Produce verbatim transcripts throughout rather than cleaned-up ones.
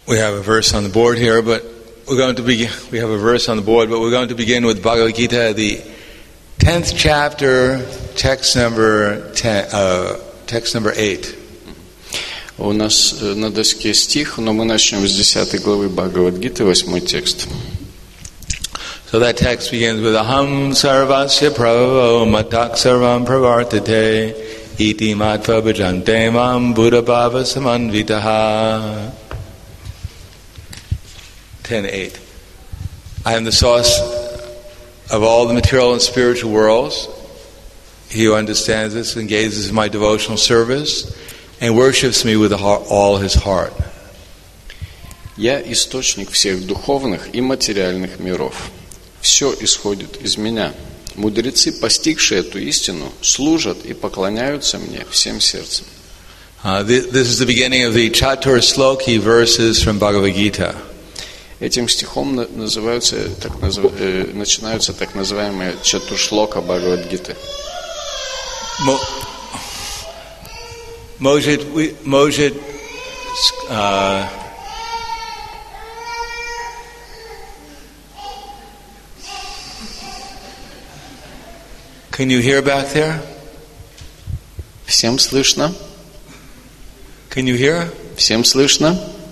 We have a verse on the board here, but we're going to begin. We have a verse on the board, but we're going to begin with Bhagavad Gita, the tenth chapter, text number ten, uh, text number eight. У нас на доске стих, но мы начнем с десятой главы Бхагавад-гиты, восьмой текст. So that text begins with Aham sarvasya prabhavo matak sarvam pravartate iti matva bhajante mam buddha bhava samanvitaha. ten eight. I am the source of all the material and spiritual worlds. He who understands this engages in my devotional service and worships me with all his heart. Я источник всех духовных и материальных миров. Все исходит из меня. Мудрецы, постигшие эту истину, служат и поклоняются мне всем сердцем. Uh, this, this is the beginning of the Chatur Sloki verses from Bhagavad Gita. Этим стихом называются, так назыв... э, начинаются так называемые чатуршлока Бхагавад-гиты. Может, может, uh, can you hear back there? Всем слышно? Can you hear? Всем слышно?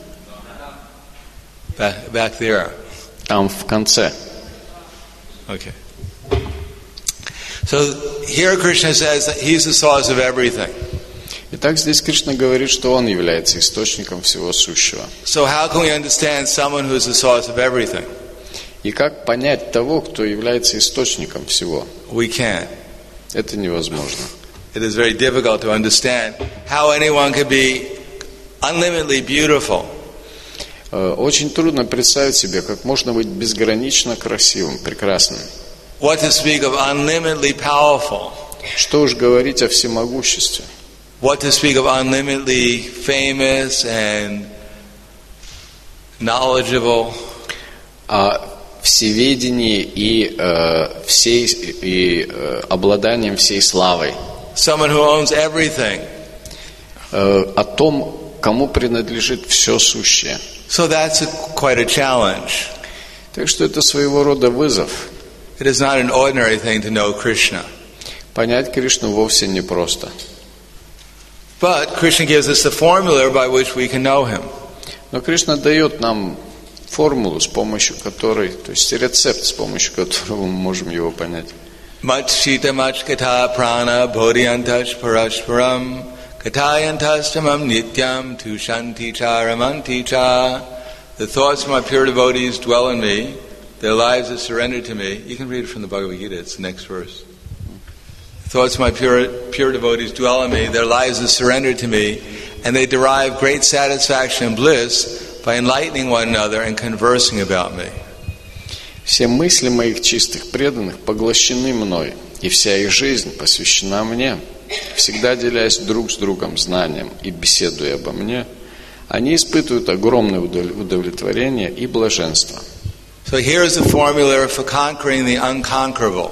Back, back there. Там в конце. Okay. So here Krishna says that he's the source of everything. Итак, здесь Кришна говорит, что он является источником всего сущего. So how can we understand someone who is the source of everything? И как понять того, кто является источником всего? We can't. Это невозможно. It is very difficult to understand how anyone could be unlimitedly beautiful. Очень трудно представить себе, как можно быть безгранично красивым, прекрасным. What to speak of unlimitedly powerful? Что уж говорить о всемогуществе? What to speak of unlimitedly famous and knowledgeable? О всеведении и, э, всей, и э, обладанием всей славой. Someone who owns everything. Э, о том, кому принадлежит все сущее. So that's a, quite a challenge. Так что это своего рода вызов. It is not an ordinary thing to know Krishna. Понять Кришну вовсе непросто. But Krishna gives us the formula by which we can know him. Но Кришна дает нам формулу, с помощью которой, то есть рецепт, с помощью которого мы можем его понять. Machita machkata prana bodhyantash parashparam katayantastamam nityam tushanti charamanti cha. The thoughts of my pure devotees dwell in me. Their lives are surrendered to me. You can read it from the Bhagavad Gita. It's the next verse. The thoughts of my pure, pure devotees dwell in me. Their lives are surrendered to me. And they derive great satisfaction and bliss by enlightening one another and conversing about me. Все мысли моих чистых преданных поглощены мной, и вся их жизнь посвящена мне. Всегда делясь друг с другом знанием и беседуя обо мне, они испытывают огромное удовлетворение и блаженство. So here's the formula for conquering the unconquerable.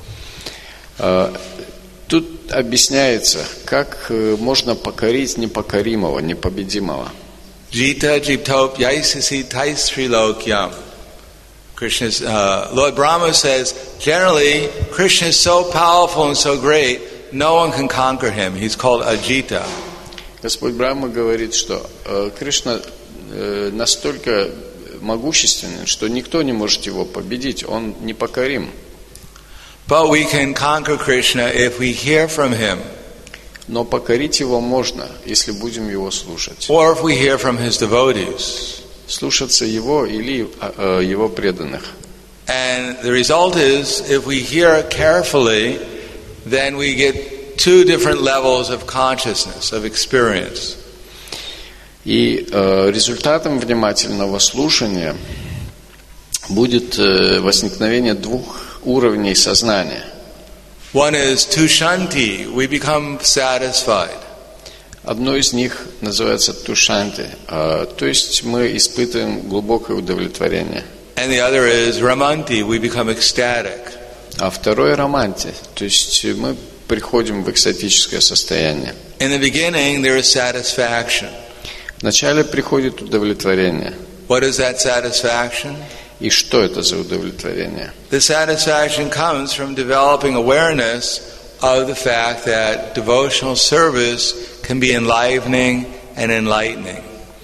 Тут объясняется, как можно покорить непокоримого, непобедимого. Jita jiptop yaisasi taisrilokyam. Krishna's uh, Lord Brahma says, generally, Krishna is so powerful and so great, no one can conquer him. He's called Ajita. Господь Брахма говорит, что э, Кришна э, настолько могущественен, что никто не может его победить. Он непокорим. But we can conquer Krishna if we hear from him. Но покорить его можно, если будем его слушать. Or if we hear from his devotees. Слушаться его или э, его преданных. And the result is, if we hear carefully, then we get two different levels of consciousness, of experience. И э, результатом внимательного слушания будет э, возникновение двух уровней сознания. One is tushanti, we become satisfied. Одно из них называется тушанти, э, то есть мы испытываем глубокое удовлетворение. And the other is ramanti, we become ecstatic. А второе романти, то есть мы приходим в экстатическое состояние. In the beginning, there is satisfaction. Вначале приходит удовлетворение. What is that satisfaction? И что это за удовлетворение? The satisfaction comes from developing awareness of the fact that devotional service can be enlivening and enlightening.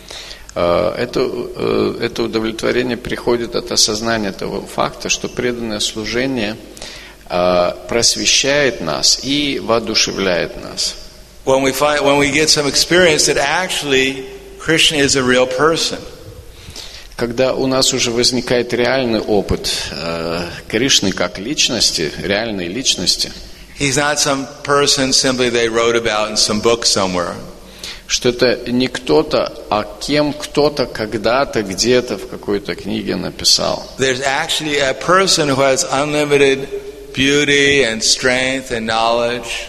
Это, это удовлетворение приходит от осознания того факта, что преданное служение просвещает нас и воодушевляет нас. When we find, when we get some experience that actually Krishna is a real person. Когда у нас уже возникает реальный опыт э, Кришны как личности, реальной личности, He's not some person simply they wrote about in some book somewhere. Что это не кто-то, а кем кто-то когда-то где-то в какой-то книге написал. There's actually a person who has unlimited beauty and strength and knowledge.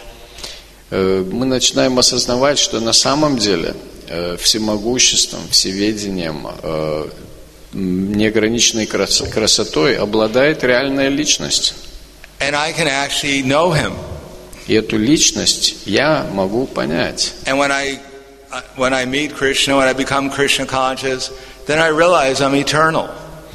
Э, мы начинаем осознавать, что на самом деле э, всемогуществом, всеведением, э, неограниченной крас- красотой обладает реальная личность. And I can actually know him. И эту личность я могу понять. And when I when I meet Krishna, when I become Krishna conscious, then I realize I'm eternal.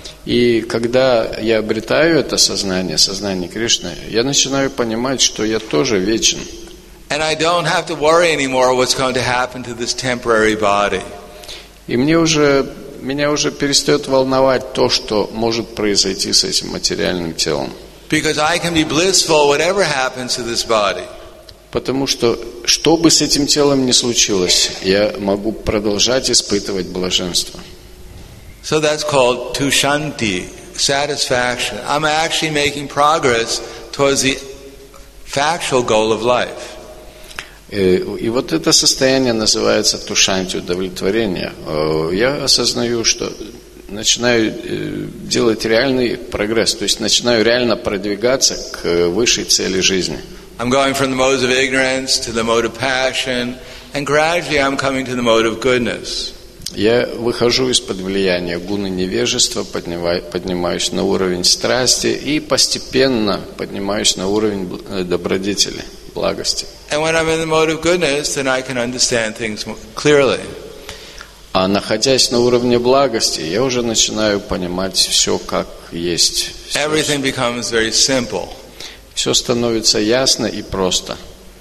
И когда я обретаю это сознание, сознание Кришны, я начинаю понимать, что я тоже вечен. And I don't have to worry anymore what's going to happen to this temporary body. И мне уже меня уже перестает волновать то, что может произойти с этим материальным телом. Because I can be blissful whatever happens to this body. Потому что, что бы с этим телом ни случилось, я могу продолжать испытывать блаженство. So that's called tushanti, satisfaction. I'm actually making progress towards the factual goal of life. И, и вот это состояние называется тушанти, удовлетворение. Я осознаю, что начинаю делать реальный прогресс, то есть начинаю реально продвигаться к высшей цели жизни. I'm going from the modes of ignorance to the mode of passion, and gradually I'm coming to the mode of goodness. Я выхожу из-под влияния гуны невежества, поднимаюсь на уровень страсти и постепенно поднимаюсь на уровень добродетели, благости. And when I'm in the mode of goodness, then I can understand things clearly. А находясь на уровне благости, я уже начинаю понимать все как есть. Everything becomes very simple. Все становится ясно и просто.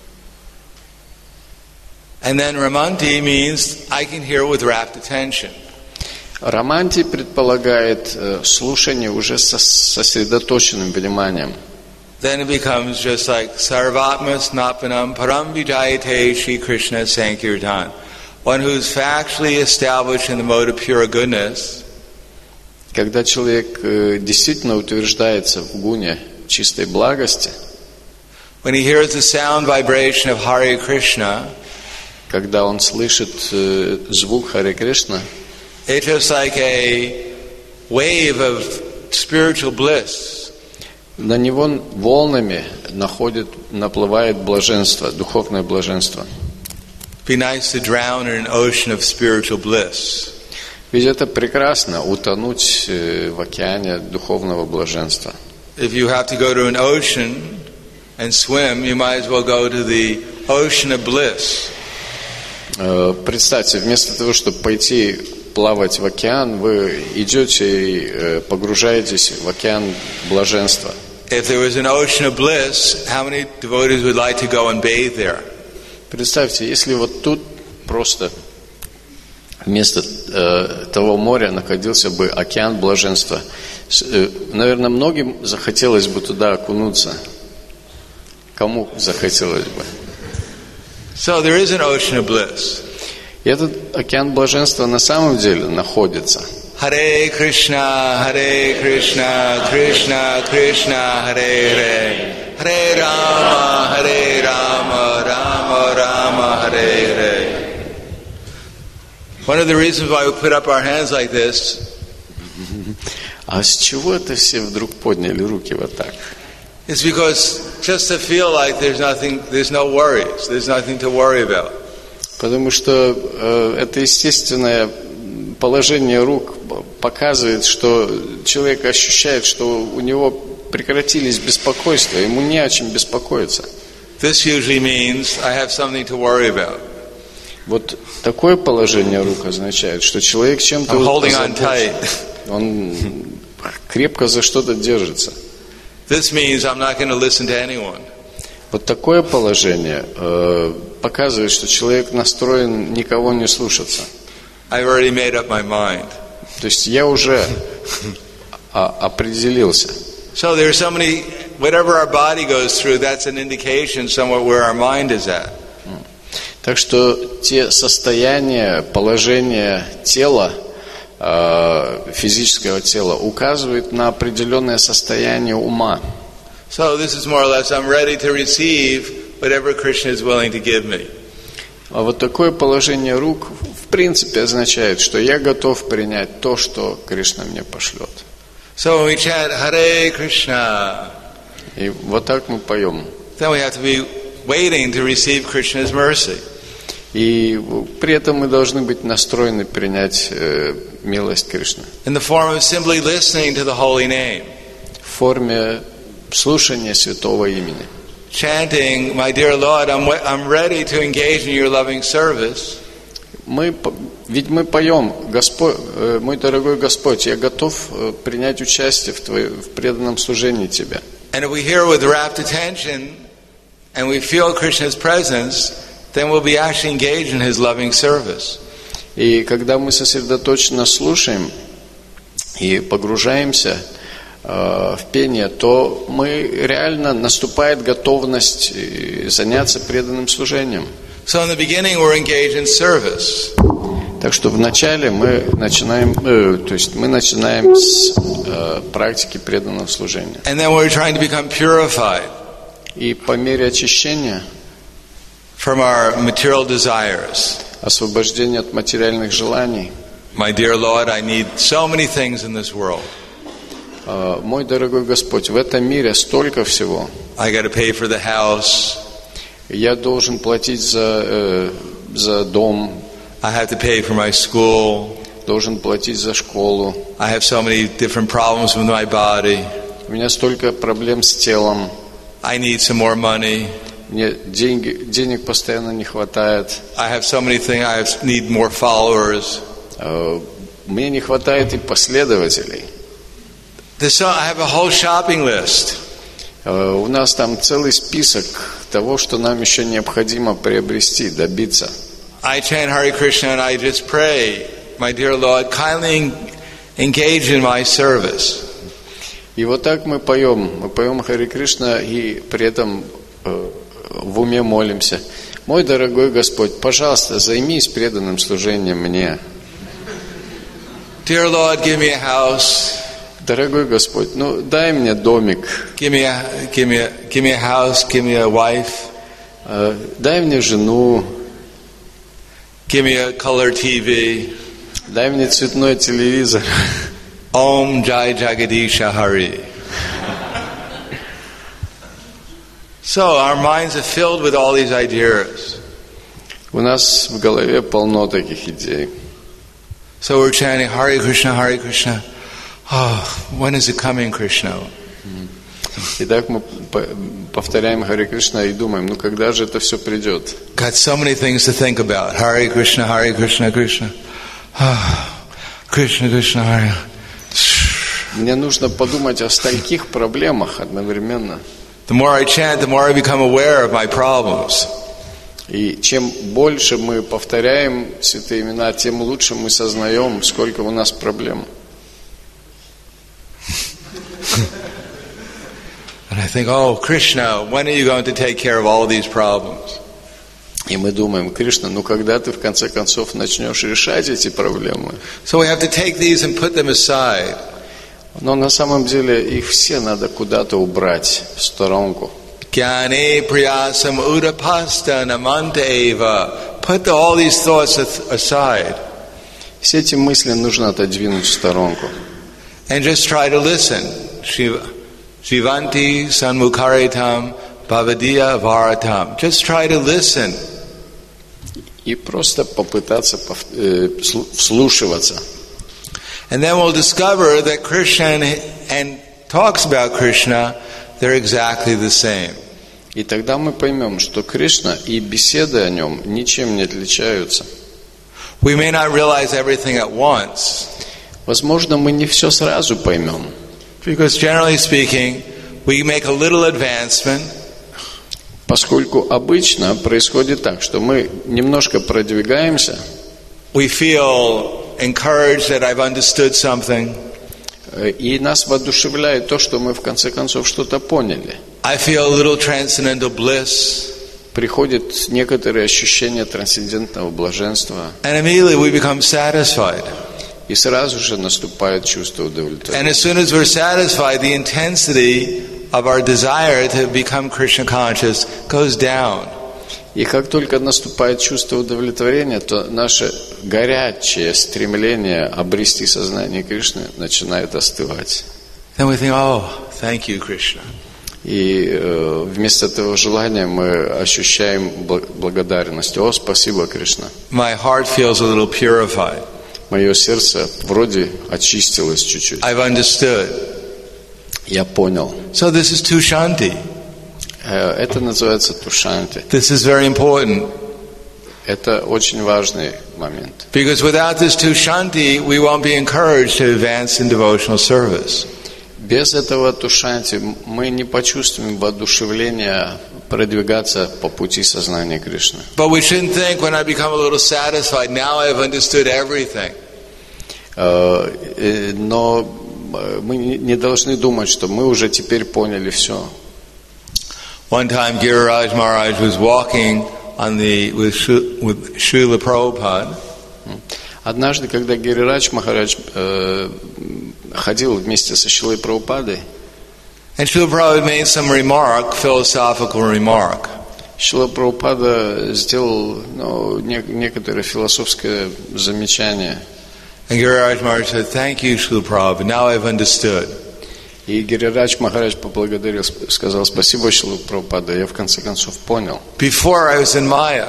And then ramanti means I can hear with rapt attention. Раманти предполагает э, слушание уже со сосредоточенным вниманием. Then it becomes just like sarvatma snapanam param vijayate Shri Krishna Sankirtan. One who's factually established in the mode of pure goodness. Когда человек э, действительно утверждается в гуне чистой благости, when he hears the sound vibration of Hare Krishna, когда он слышит э, звук Харе Кришна, it's just like a wave of spiritual bliss. На него волнами находит, наплывает блаженство, духовное блаженство. Be nice to drown in an ocean of spiritual bliss. Ведь это прекрасно, утонуть э, в океане духовного блаженства. If you have to go to an ocean and swim, you might as well go to the ocean of bliss. Представьте, вместо того, чтобы пойти плавать в океан, вы идете и погружаетесь в океан блаженства. If there was an ocean of bliss, how many devotees would like to go and bathe there? Представьте, если вот тут просто вместо э, того моря находился бы океан блаженства, э, наверное, многим захотелось бы туда окунуться. Кому захотелось бы? So there is an ocean of bliss. И этот океан блаженства на самом деле находится. Hare Krishna, Hare Krishna, Krishna Krishna, Hare Hare, Hare Rama, Hare Rama, Rama Rama, Hare Hare. One of the reasons why we put up our hands like this. А с чего это все вдруг подняли руки вот так? It's because just to feel like there's nothing, there's no worries, there's nothing to worry about. Потому что э, это естественное положение рук показывает, что человек ощущает, что у него прекратились беспокойства, ему не о чем беспокоиться. This usually means I have something to worry about. Вот такое положение рук означает, что человек чем-то I'm holding on озабочен. tight. Он крепко за что-то держится. This means I'm not going to listen to anyone. Вот такое положение э, показывает, что человек настроен никого не слушаться. I've already made up my mind. То есть я уже а, определился. So there's so many, whatever our body goes through, that's an indication somewhat where our mind is at. Так что те состояния, положения тела, э, физического тела указывают на определенное состояние ума. So this is more or less, I'm ready to receive whatever Krishna is willing to give me. А вот такое положение рук в принципе означает, что я готов принять то, что Кришна мне пошлет. So when we chant Hare Krishna, И вот так мы поем. then we have to be waiting to receive Krishna's mercy. И при этом мы должны быть настроены принять э, милость Кришны In the form of simply listening to the holy name. в форме слушания святого имени. Chanting, my dear Lord, I'm, I'm ready to engage in your loving service. Мы, по- ведь мы поем, Господь, э, мой дорогой Господь, я готов э, принять участие в, твоем, в преданном служении Тебе. And if we hear with rapt attention and we feel Krishna's presence, then we'll be actually engaged in his loving service. И когда мы сосредоточенно слушаем и погружаемся э, в пение, то мы реально наступает готовность э, заняться преданным служением. So in the beginning we're engaged in service. Так что вначале мы начинаем, э, то есть мы начинаем с э, практики преданного служения. And then we're trying to become purified И по мере очищения, from our material desires. освобождения от материальных желаний, My dear Lord, I need so many things in this world. э, мой дорогой Господь, в этом мире столько всего. I got to pay for the house. Я должен платить за, э, за дом, I have to pay for my school. должен платить за школу. I have so many different problems with my body. У меня столько проблем с телом. I need some more money. Мне деньги, денег постоянно не хватает. I have so many things. I have, need more followers. Э, Мне не хватает и последователей. There's so, I have a whole shopping list. Э, У нас там целый список того, что нам еще необходимо приобрести, добиться. I chant Hare Krishna and I just pray, my dear Lord, kindly engage in my service. И вот так мы поем. Мы поем Харе Кришна и при этом э, в уме молимся. Мой дорогой Господь, пожалуйста, займись преданным служением мне. Dear Lord, give me a house. Дорогой Господь, ну дай мне домик, Give me a, give me a, give me a house. Give me a wife. э, дай мне жену, Give me a color T V. дай мне цветной телевизор. Om Jai Jagadisha Hari. So our minds are filled with all these ideas. У нас в голове полно таких идей. So we're chanting Hare Krishna, Hare Krishna. Oh, when is it coming, Krishna? Итак, мы по- повторяем Харе Кришна и думаем, ну когда же это все придет? Got so many things to think about. Hare Krishna, Hare Krishna, Krishna. Oh, Krishna, Krishna, Hare. Мне нужно подумать о стольких проблемах одновременно. The more I chant, the more I become aware of my problems. И чем больше мы повторяем святые имена, тем лучше мы сознаем, сколько у нас проблем. And I think, oh, Krishna, when are you going to take care of all these problems? И мы думаем, Кришна, ну когда ты в конце концов начнешь решать эти проблемы? So we have to take these and put them aside. Но на самом деле их все надо куда-то убрать в сторонку. Jnane priyasam udapasta namanta eva. Put all these thoughts aside. Все эти мысли нужно отодвинуть в сторонку. And just try to listen. Shiva, Shivanti sanmukaritam bhavadiya varatam. Just try to listen. И просто попытаться пов- э, вслу- вслушиваться. And then we'll discover that Krishna and, and talks about Krishna, they're exactly the same. И тогда мы поймем, что Кришна и беседы о нем ничем не отличаются. We may not realize everything at once, Возможно, мы не все сразу поймем, because generally speaking, we make a little advancement, поскольку обычно происходит так, что мы немножко продвигаемся, we feel encouraged that I've understood something, и нас воодушевляет то, что мы в конце концов что-то поняли. I feel a little transcendental bliss, Приходит некоторое ощущение трансцендентного блаженства, and immediately we become satisfied. и сразу же наступает чувство And удовлетворения. as soon as we're satisfied, the intensity of our desire to become Krishna conscious goes down. И как только наступает чувство удовлетворения, то наше горячее стремление обрести сознание Кришны начинает остывать. Then we think, oh, thank you, Krishna. И э, вместо этого желания мы ощущаем бл- благодарность. О, спасибо, Кришна. My heart feels a little purified. Мое сердце вроде очистилось чуть-чуть. I've understood. Я понял. So this is Tushanti. Э, Это называется тушанти. This is very important. Это очень важный момент. Because without this Tushanti, we won't be encouraged to advance in devotional service. Без этого тушанти мы не почувствуем воодушевления продвигаться по пути сознания Кришны. But we shouldn't think when I become a little satisfied, now I've understood everything. Э, э, Но э, мы не не должны думать, что мы уже теперь поняли все. One time Giriraj Maharaj was walking on the, with, Shu- with Srila Prabhupada, Однажды, когда Гирирадж Махарадж э, ходил вместе со Шрилой Прабхупадой, and Srila Prabhupada made some remark, philosophical remark. Шрила Прабхупада сделал ну, не- некоторое философское замечание. And Giriraj Maharaj said, thank you, Srila Prabhupada, now I've understood. И Гирирадж Махарадж поблагодарил, сп- сказал: спасибо, Шрила Прабхупада, я в конце концов понял. Before I was in Maya,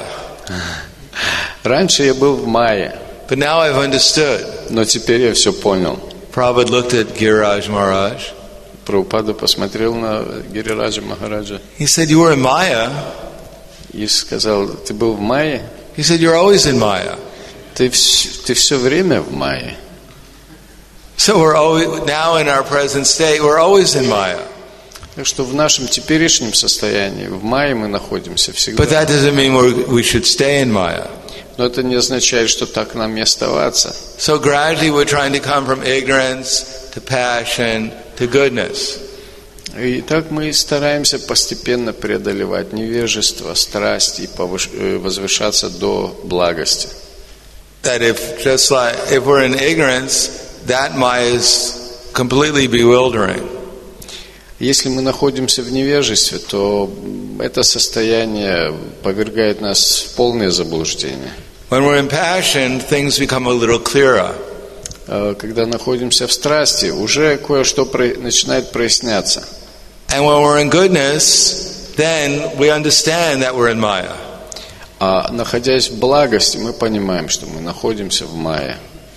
Раньше я был в Майе, but now I've understood. но теперь я все понял. Prabhupada looked at Giriraj Maharaj. Прабхупада посмотрел на Гирираджа Махараджа He said, you were in Maya? и сказал: ты был в Майе? He said, you're always in Maya. Ты, вс- ты все время в Майе. So we're always, now in our present state, we're always in Maya. Так что в нашем теперешнем состоянии, в Майе мы находимся всегда. But that doesn't mean we're, we should stay in Maya. Но это не означает, что так нам и оставаться. So gradually we're trying to come from ignorance to passion to goodness. И так мы стараемся постепенно преодолевать невежество, страсть и повыш- э, возвышаться до благости. That if just like if we're in ignorance, that Maya is completely bewildering. Если мы находимся в невежестве, то это состояние повергает нас в полное заблуждение. When we're in passion, things become a little clearer. А когда находимся в страсти, уже кое-что про- начинает проясняться. And when we're in goodness, then we understand that we're in Maya. А находясь в благости, мы понимаем, что мы находимся в Майе.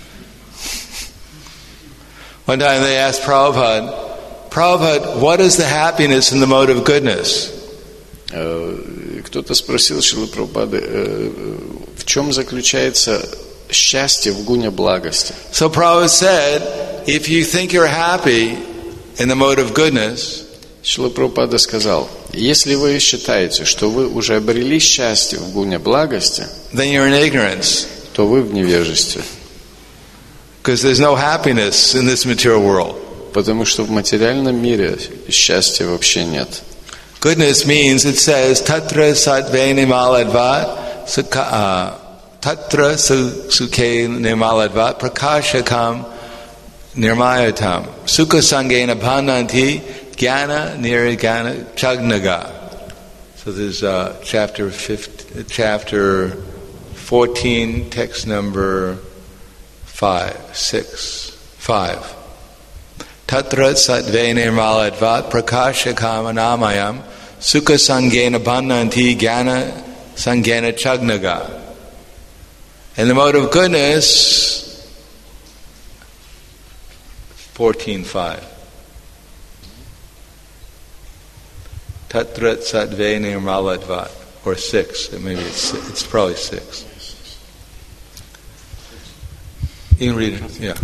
One time they asked Prabhupada, Prabhupada, what is the happiness in the mode of goodness? Э, Кто-то спросил Шрилы Прабхупады, э, в чем заключается счастье в гуне благости. So Prabhupada said, if you think you're happy in the mode of goodness, Шрила Прабхупада сказал: если вы считаете, что вы уже обрели счастье в гуне благости, then you're in ignorance. то вы в невежестве. Because there's no happiness in this material world. Потому что в материальном мире счастья вообще нет. Goodness means, it says, Tatra sattve nimaladvat, sukha, Tatra sukhe nimaladvat, prakashakam nirmayatam, sukha sangena bhananti, jnana nirgana chagnaga. So there's uh, chapter fifteen, chapter fourteen, text number five, six, five. Tatra sattve nirmaladvat prakashakam anamayam sukha sangena bhananti jnana sangena chagnaga. In the mode of goodness, fourteen five. Tatra Sattve Nirmaladvat. Or six. Maybe it's it's probably six. You can read it. Yeah.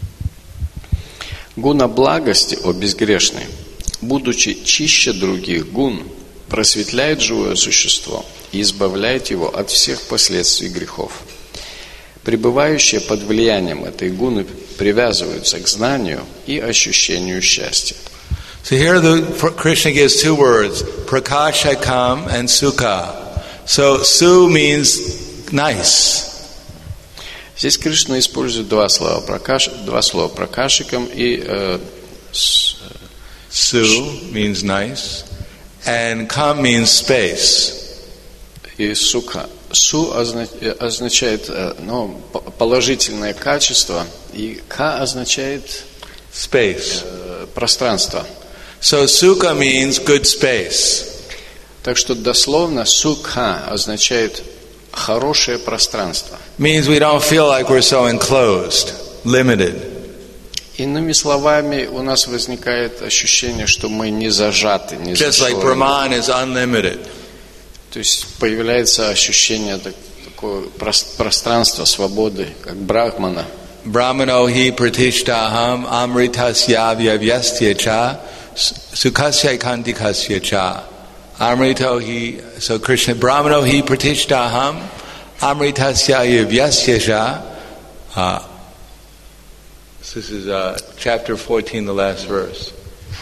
Гуна благости, о безгрешный, будучи чище других гун, просветляет живое существо и избавляет его от всех последствий грехов. Пребывающие под влиянием этой гуны привязываются к знанию и ощущению счастья. So here the, Krishna gives two words, prakashakam and sukha. So su means nice. Здесь Кришна использует два слова, пракаш, два слова пракашикам и э, с, su means nice, and kam means space. И сукха. Су означает э, ну, положительное качество, и ка означает space, э, пространство. So sukha means good space. Так что дословно сукха означает хорошее пространство. Means we don't feel like we're so enclosed, limited. Иными словами, у нас возникает ощущение, что мы не зажаты, не Just like Brahman is unlimited. То есть появляется ощущение такого пространства, свободы, как брахмана. Brahmano hi pratishtaham amritasya vyavastya cha Sukhasya kantikasya cha. Amrito hi, so Krishna, Brahmano hi pratishtaham, amritasya vyasya cha. Uh, this is uh, chapter fourteen, the last verse.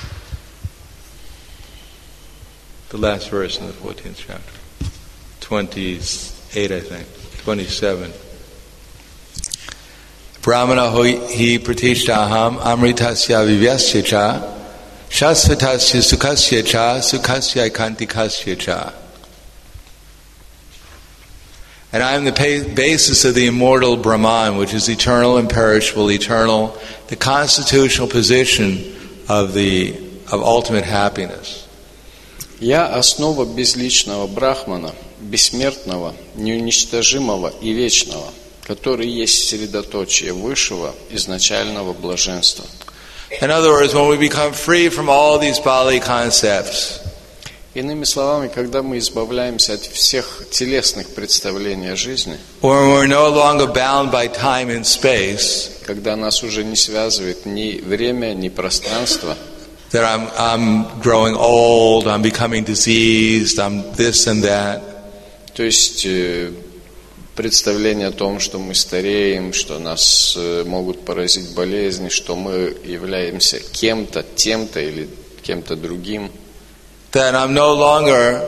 The last verse in the fourteenth chapter. twenty-eight, I think. twenty-seven. Brahmana hi pratishtaham, amritasya vyasya cha. Shasvatasya sukasya cha, sukasya kantikasya cha. And I am the basis of the immortal Brahman, which is eternal, imperishable, eternal, the constitutional position of the of ultimate happiness. Я основа безличного Брахмана, бессмертного, неуничтожимого и вечного, который есть средоточие высшего изначального блаженства. In other words, when we become free from all these Bali concepts, иными словами, когда мы избавляемся от всех телесных представлений о жизни, when we're no longer bound by time and space, когда нас уже не связывает ни время, ни пространство, that I'm, I'm growing old, I'm becoming diseased, I'm this and that, то есть представление о том, что мы стареем, что нас могут поразить болезни, что мы являемся кем-то, тем-то или кем-то другим. That I'm no longer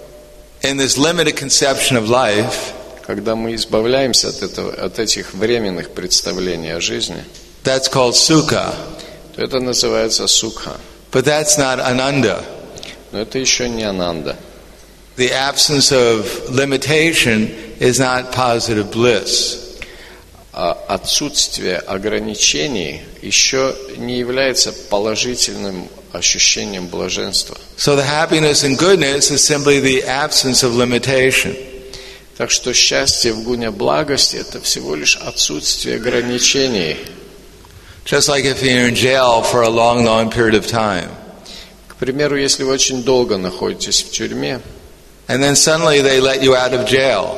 in this limited conception of life. Когда мы избавляемся от этого, от этих временных представлений о жизни, that's called sukha. То это называется сукха. But that's not ananda. Но это еще не ананда. The absence of limitation is not positive bliss. А отсутствие ограничений еще не является положительным ощущением блаженства. So the happiness and goodness is simply the absence of limitation. Так что счастье в гуне благости – это всего лишь отсутствие ограничений. Just like if you're in jail for a long, long period of time. К примеру, если вы очень долго находитесь в тюрьме, and then suddenly they let you out of jail.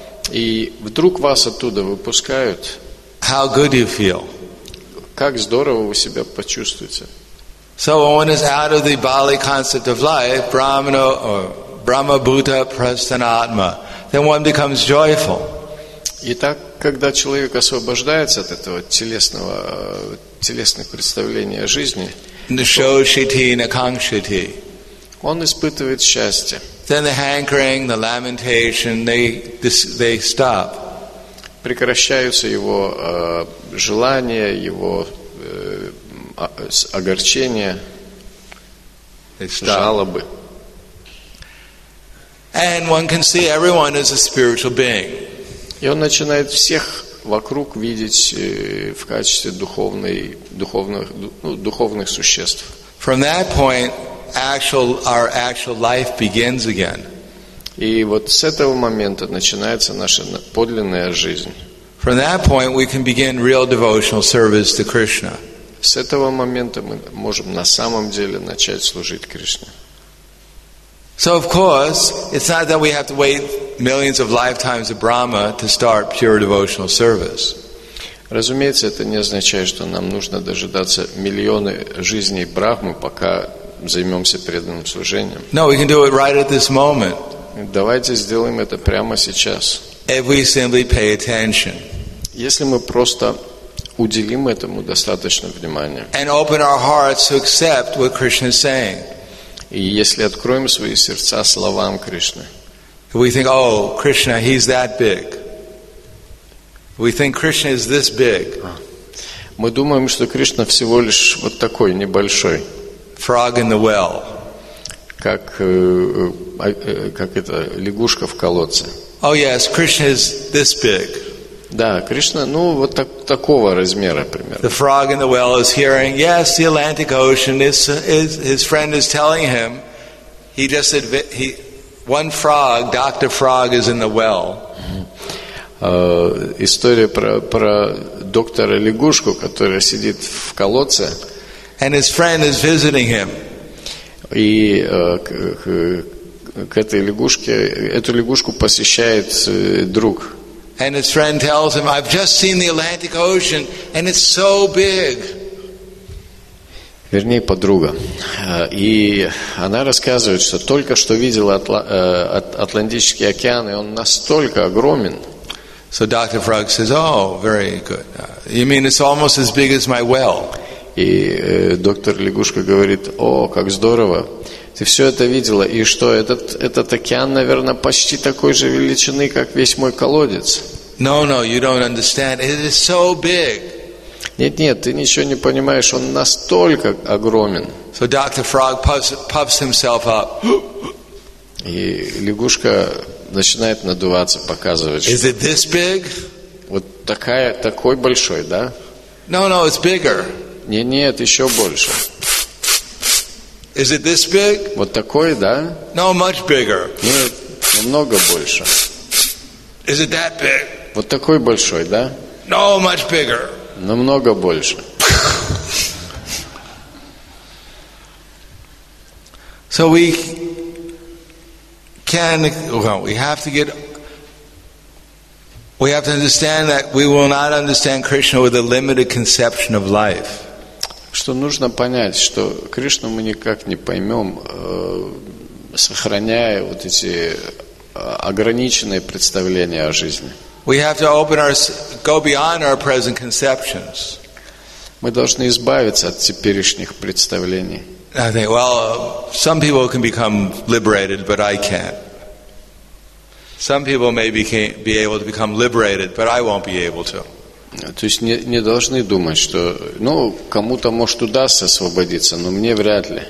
И вдруг вас оттуда выпускают. How good you feel. Как здорово вы себя почувствуете. So when one is out of the Bali concept of life, Brahmana or Brahma Bhuta Prastanatma, then one becomes joyful. Итак, когда человек освобождается от этого телесного, телесных представлений о жизни, он испытывает счастье. Then the hankering, the lamentation, they they stop. Прекращаются его э, желания, его э, огорчения, жалобы. And one can see everyone as a spiritual being. И он начинает всех вокруг видеть э, в качестве духовной, духовных, ну, духовных существ. From that point, actual our actual life begins again. И вот с этого момента начинается наша подлинная жизнь. From that point, we can begin real devotional service to Krishna. С этого момента мы можем на самом деле начать служить Кришне. So of course, it's not that we have to wait millions of lifetimes of Brahma to start pure devotional service. Разумеется, это не означает, что нам нужно дожидаться миллионы жизней Брахмы, пока займемся преданным служением. No, we can do it right at this moment. Давайте сделаем это прямо сейчас. If we simply pay attention. Если мы просто уделим этому достаточно внимания. And open our hearts to accept what Krishna is saying. И если откроем свои сердца словам Кришны. If we think, oh, Krishna, he's that big. If we think Krishna is this big. Мы думаем, что Кришна всего лишь вот такой небольшой. Frog in the well. Как, э, э, как это, лягушка в колодце. Oh yes, Krishna is this big. Да, Кришна, ну, вот так, такого размера примерно. The frog in the well is hearing, yes, the Atlantic Ocean is, is his friend is telling him, he just advi- he one frog, Doctor Frog is in the well. Uh, история про, про доктора лягушку, которая сидит в колодце. And his friend is visiting him. И uh, к, к, к этой лягушке, эту лягушку посещает uh, друг. And his friend tells him, I've just seen the Atlantic Ocean, and it's so big. Вернее, подруга. И она рассказывает, что только что видела Атла- Атлантический океан, и он настолько огромен. So Doctor Frog says, oh, very good. You mean it's almost as big as my well? И э, доктор лягушка говорит, о, как здорово. Ты все это видела, и что, этот, этот океан, наверное, почти такой же величины, как весь мой колодец. No, no, you don't understand. It is so big. Нет, нет, ты ничего не понимаешь, он настолько огромен. So Doctor Frog puffs, puffs himself up. И лягушка начинает надуваться, показывать. Is it this big? Вот такая, такой большой, да? No, no, it's bigger. Нет, нет, еще больше. Is it this big? Вот такой, да? No, much bigger. Нет, намного больше. Is it that big? Вот такой большой, да? No, much bigger. Намного больше. So we can, well, we have to get, we have to understand that we will not understand Krishna with a limited conception of life. Что нужно понять, что Кришну мы никак не поймем, э, сохраняя вот эти ограниченные представления о жизни. We have to open our, go beyond our present conceptions. Мы должны избавиться от теперешних представлений. I think, well, some people can become liberated, but I can't. Some people may be, be able to become liberated, but I won't be able to. То есть не, не должны думать, что, ну, кому-то может удастся освободиться, но мне вряд ли.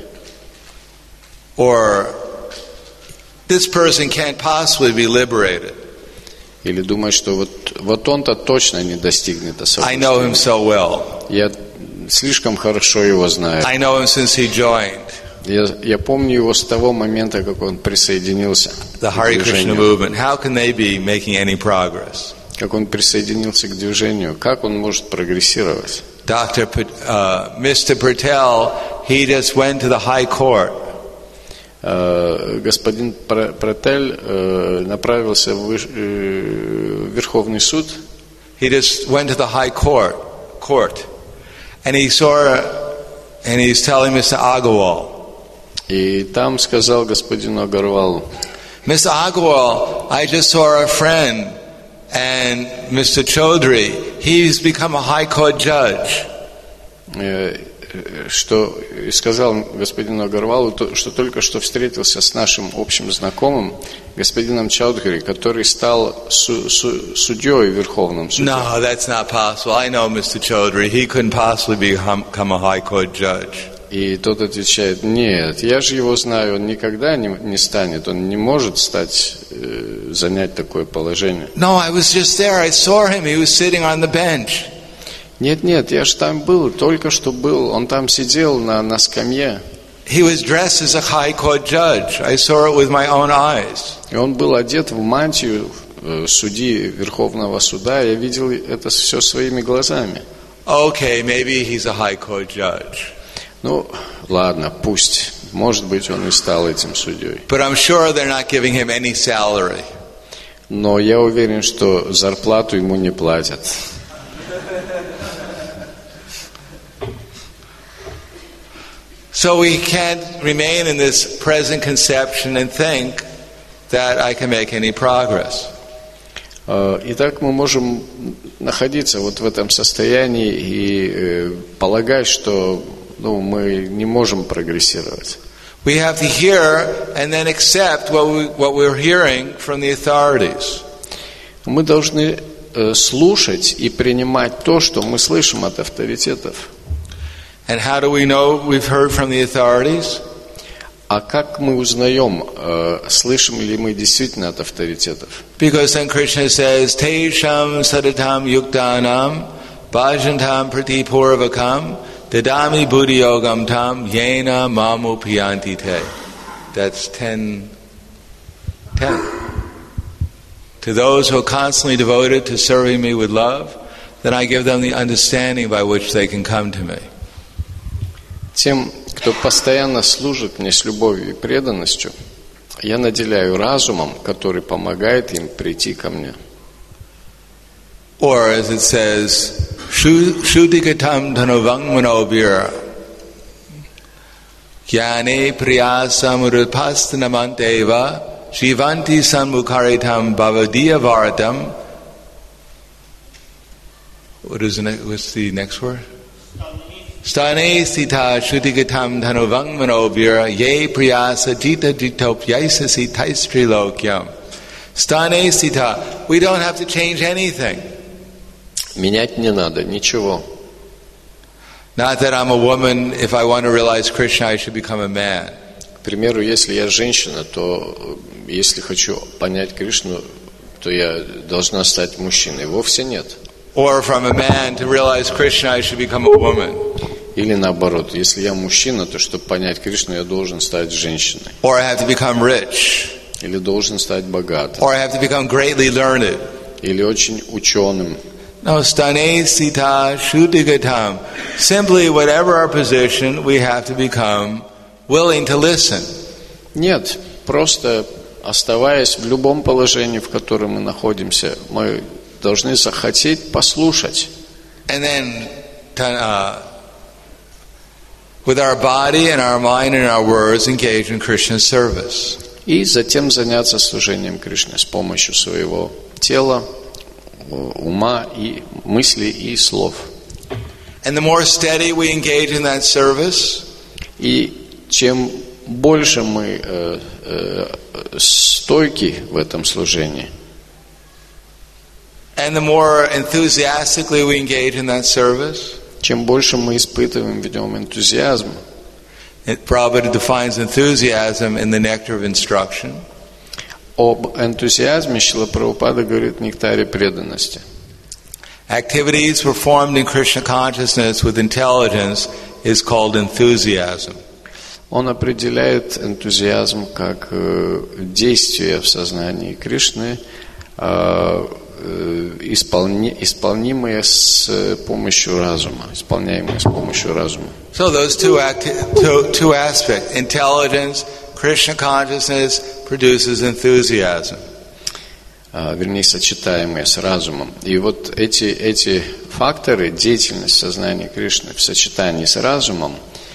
Or this person can't possibly be liberated. Или думать, что вот, вот он-то точно не достигнет I know him освобождения. so well. Я слишком хорошо его знаю. I know him since he joined Я, я помню его с того момента, как он присоединился the к Hare Krishna движению. movement. How can they be making any progress? Как он присоединился к движению, как он может прогрессировать? Doctor Pat- uh, Mister Patel, he just went to the high court. Э, господин Пра- Пратель э, направился в выш- э, Верховный суд. He just went to the high court, court, and he saw, and he's telling Mister Agarwal, И там сказал господину Агарвалу: Mister Agarwal, I just saw a friend, and Mister Chaudhry, he's become a high court judge. э, что и сказал господину Агарвалу, то, что только что встретился с нашим общим знакомым, господином Чаудхари, который стал су- су- судьей в Верховном суде. No, that's not possible. I know Mister Chaudhry. He couldn't possibly become, become a high court judge. И тот отвечает: нет, я же его знаю, он никогда не, не станет, он не может стать, э, занять такое положение. No, I was just there. I saw him. He was sitting on the bench. Нет, нет, я же там был, только что был, он там сидел на, на скамье. He was dressed as a high court judge. I saw it with my own eyes. И он был одет в мантию э, судьи Верховного суда, я видел это все своими глазами. Okay, maybe he's a high court judge. Ну, ладно, пусть, Может быть, он и стал этим судьей. But I'm sure they're not giving him any salary. Но я уверен, что зарплату ему не платят. So we can't remain in this present conception and think that I can make any progress. Итак, мы можем находиться вот в этом состоянии и э, полагать, что ну, мы не можем прогрессировать. We have to hear and then accept what we, what we're hearing from the authorities. Мы должны э, слушать и принимать то, что мы слышим от авторитетов. And how do we know we've heard from the authorities? А как мы узнаем, э, слышим ли мы действительно от авторитетов? Because then Krishna says, Tesham sadatam yuktanam bhajantam pratipurvakam dadami buddhiyogam tam yena mamu piyanti te. That's ten. Ten. To those who are constantly devoted to serving me with love, then I give them the understanding by which they can come to me. Тем, кто постоянно служит мне с любовью и преданностью, я наделяю разумом, который помогает им прийти ко мне. Or as it says, Shudikatam dhanavang manobhira Jnane priyasam urupasthanamanteva Shivanti sanmukharitam bhavadiya varatam. What is the next, what's the next word? Stane sita shudikatam dhanavang manobhira Ye priyasa jita jitopyaisasi taistrilokyam. Stane sita. We don't have to change anything. Менять не надо, ничего. Not that I'm a woman, if I want to realize Krishna, I should become a man. К примеру, если я женщина, то если хочу понять Кришну, то я должна стать мужчиной. Вовсе нет. Or from a man to realize Krishna, I should become a woman. Или наоборот, если я мужчина, то чтобы понять Кришну, я должен стать женщиной. Or I have to become rich. Или должен стать богатым. Or I have to become greatly learned. Или очень ученым. No, stane sita shuddhigatam. Simply, whatever our position, we have to become willing to listen. Нет, просто оставаясь в любом положении, в котором мы находимся, мы должны захотеть послушать. And then, uh, with our body and our mind and our words, engage in Krishna's service. И затем заняться служением Кришне с помощью своего тела, ума и мыслей и слов. And the more steady we engage in that service, и чем больше мы э, э, стойки в этом служении, and the more enthusiastically we engage in that service, чем больше мы испытываем в нем энтузиазм. Prabhupada defines enthusiasm in the Nectar of Instruction. Об энтузиазме Шрила Прабхупада говорит в нектаре преданности. Activities performed in Krishna consciousness with intelligence is called enthusiasm. Он определяет энтузиазм как э, действие в сознании Кришны, э, э, исполни, исполнимые с помощью разума, исполняемые с помощью разума. So those two, acti- two, two aspects, intelligence, Krishna consciousness produces enthusiasm. Вернее, сочетаемые с разумом. И вот эти, эти факторы, деятельность сознания Кришны в сочетании с разумом,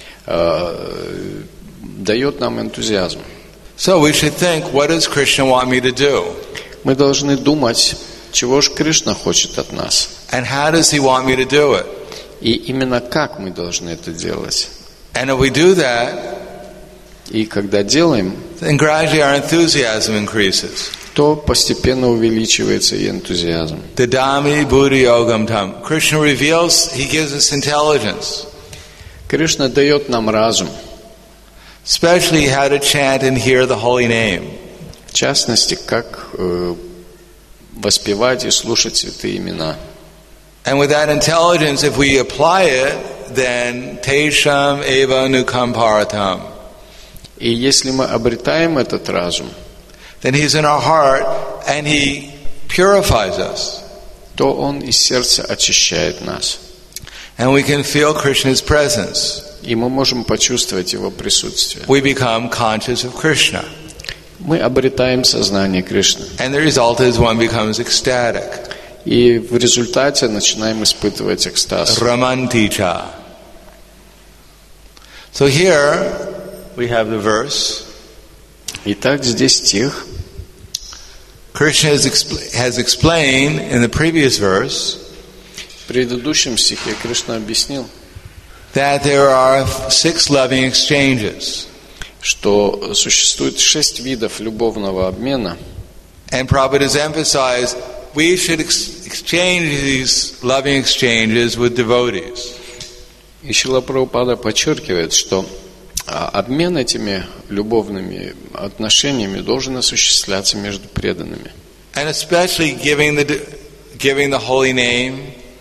э, дает нам энтузиазм. So we should think, what does Krishna want me to do? Мы должны думать, чего же Кришна хочет от нас. And how does he want me to do it? И именно как мы должны это делать. And if we do that, и когда делаем, then gradually our enthusiasm increases. То постепенно увеличивается и энтузиазм. Dadami buddhi yogam tam. Krishna reveals, he gives us intelligence. Кришна дает нам разум. Especially how to chant and hear the holy name. В частности, как э, воспевать и слушать святые имена. And with that intelligence, if we apply it, then tesham eva nukamparatam. И если мы обретаем этот разум, then he's in our heart and he purifies us. То он из сердца очищает нас. And we can feel Krishna's presence. и мы можем почувствовать Его присутствие. we become conscious of Krishna. Мы обретаем сознание Кришны. And the result is one becomes ecstatic. И в результате начинаем испытывать экстаз. Ramanticha. So here we have the verse. Итак, здесь стих. Krishna has, expl- has explained in the previous verse В предыдущем стихе Кришна объяснил, that there are six loving exchanges. что существует шесть видов любовного обмена. And Prabhupada has emphasized we should ex- exchange these loving exchanges with devotees. И Шрила Прабхупада подчеркивает, что а, обмен этими любовными отношениями должен осуществляться между преданными. And especially giving the, giving the holy name.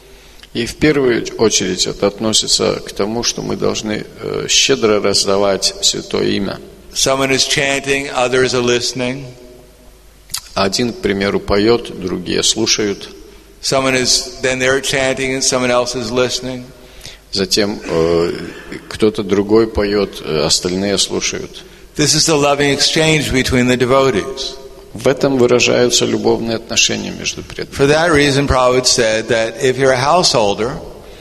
И в первую очередь это относится к тому, что мы должны э, щедро раздавать святое имя. Someone is chanting, others are listening. Один, к примеру, поет, другие слушают. Someone is, then they're chanting and someone else is listening. Затем э, кто-то другой поет, э, остальные слушают. This is the loving exchange between the devotees. В этом выражаются любовные отношения между преданными. For that reason, Prabhupada said that if you're a householder,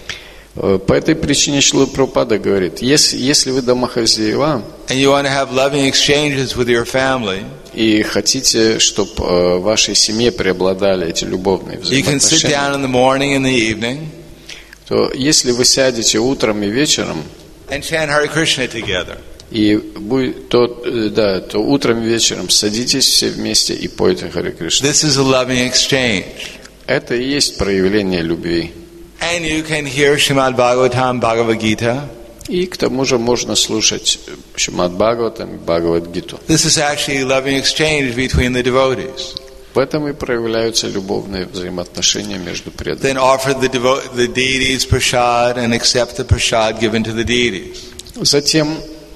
Э, По этой причине Шрила Прабхупада говорит, если, если вы домохозяева and you want to have loving exchanges with your family, и хотите, чтобы в вашей семье преобладали эти любовные you can sit взаимоотношения, down in the morning and the evening то если вы сядете утром и вечером, and chant Hare Krishna together. и будет, то, э, да, то утром и вечером садитесь все вместе и пойте Харе Кришна. This is a loving exchange. Это и есть проявление любви. And you can hear Srimad Bhagavatam, Bhagavad Gita. И к тому же можно слушать Шримад Бхагаватам и Бхагавад-гиту. This is actually a loving exchange between the devotees. В этом и проявляются любовные взаимоотношения между преданными. Then offer the, devo- the deities prasad and accept the prasad given to the deities. Затем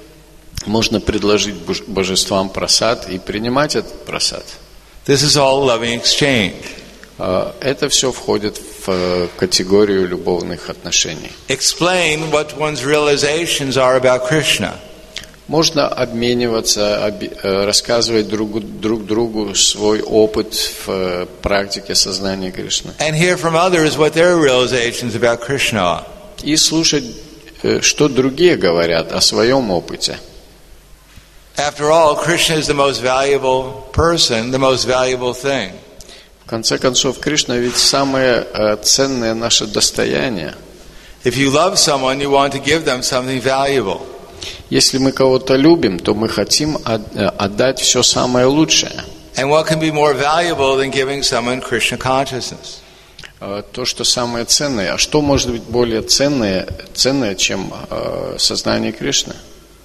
можно предложить бож- божествам прасад и принимать этот прасад. This is all loving exchange. А, Это все входит в э, категорию любовных отношений. Explain what one's realizations are about Krishna. Можно обмениваться, оби- э, рассказывать друг, друг другу свой опыт в э, практике сознания Кришны. And hear from others what their realizations about Krishna are. И слушать, э, что другие говорят о своем опыте. After all, Krishna is the most valuable person, the most valuable thing. В конце концов, Кришна ведь самое э, ценное наше достояние. If you love someone, you want to give them something valuable. Если мы кого-то любим, то мы хотим от- э, отдать все самое лучшее. And what can be more valuable than giving someone Krishna consciousness? Э, То, что самое ценное. А что может быть более ценное, ценное чем э, сознание Кришны?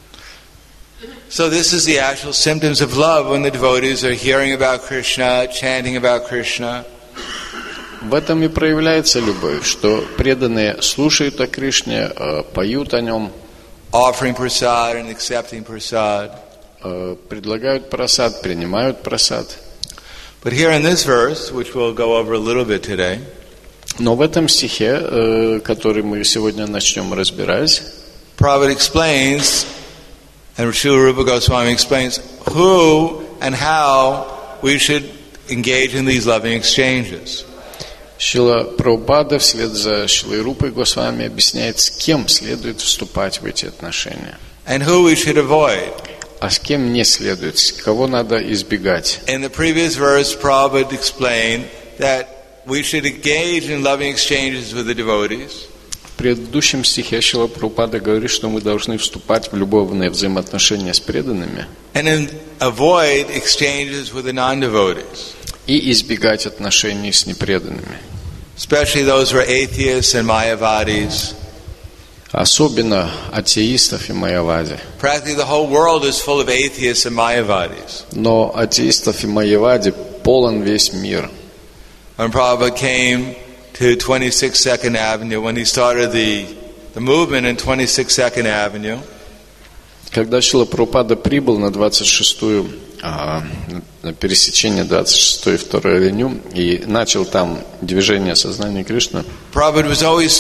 So this is the actual symptoms of love when the devotees are hearing about Krishna, chanting about Krishna. В этом и проявляется любовь, что преданные слушают о Кришне, э, поют о нем, Offering prasad and accepting prasad. э, предлагают прасад, принимают прасад. But here in this verse, which we'll go over a little bit today, Но в этом стихе, э, который мы сегодня начнем разбирать, Prabhupada explains, and Srila Rupa Goswami explains, who and how we should engage in these loving exchanges. Шрила Прабхупада вслед за Шрилой Рупой Госвами объясняет, с кем следует вступать в эти отношения, And who we should avoid. а с кем не следует, с кого надо избегать. In the previous verse, Prabhupada explained that we should engage in loving exchanges with the devotees. В предыдущем стихе Шрила Прабхупада говорит, что мы должны вступать в любовные взаимоотношения с преданными And then avoid exchanges with the non-devotees, и избегать отношений с непреданными. especially those who are atheists and Mayavadis. Особенно атеистов и майявади. Practically the whole world is full of atheists and Mayavadis. Но атеистов и майявади полон весь мир. When Prabhupada came to twenty-sixth Second Avenue, when he started the, the movement in twenty-sixth Second Avenue, Когда Шрила Прабхупада прибыл на двадцать шестую, а, на пересечение двадцать шестой и второй авеню и начал там движение сознания Кришны, Prabhupada was always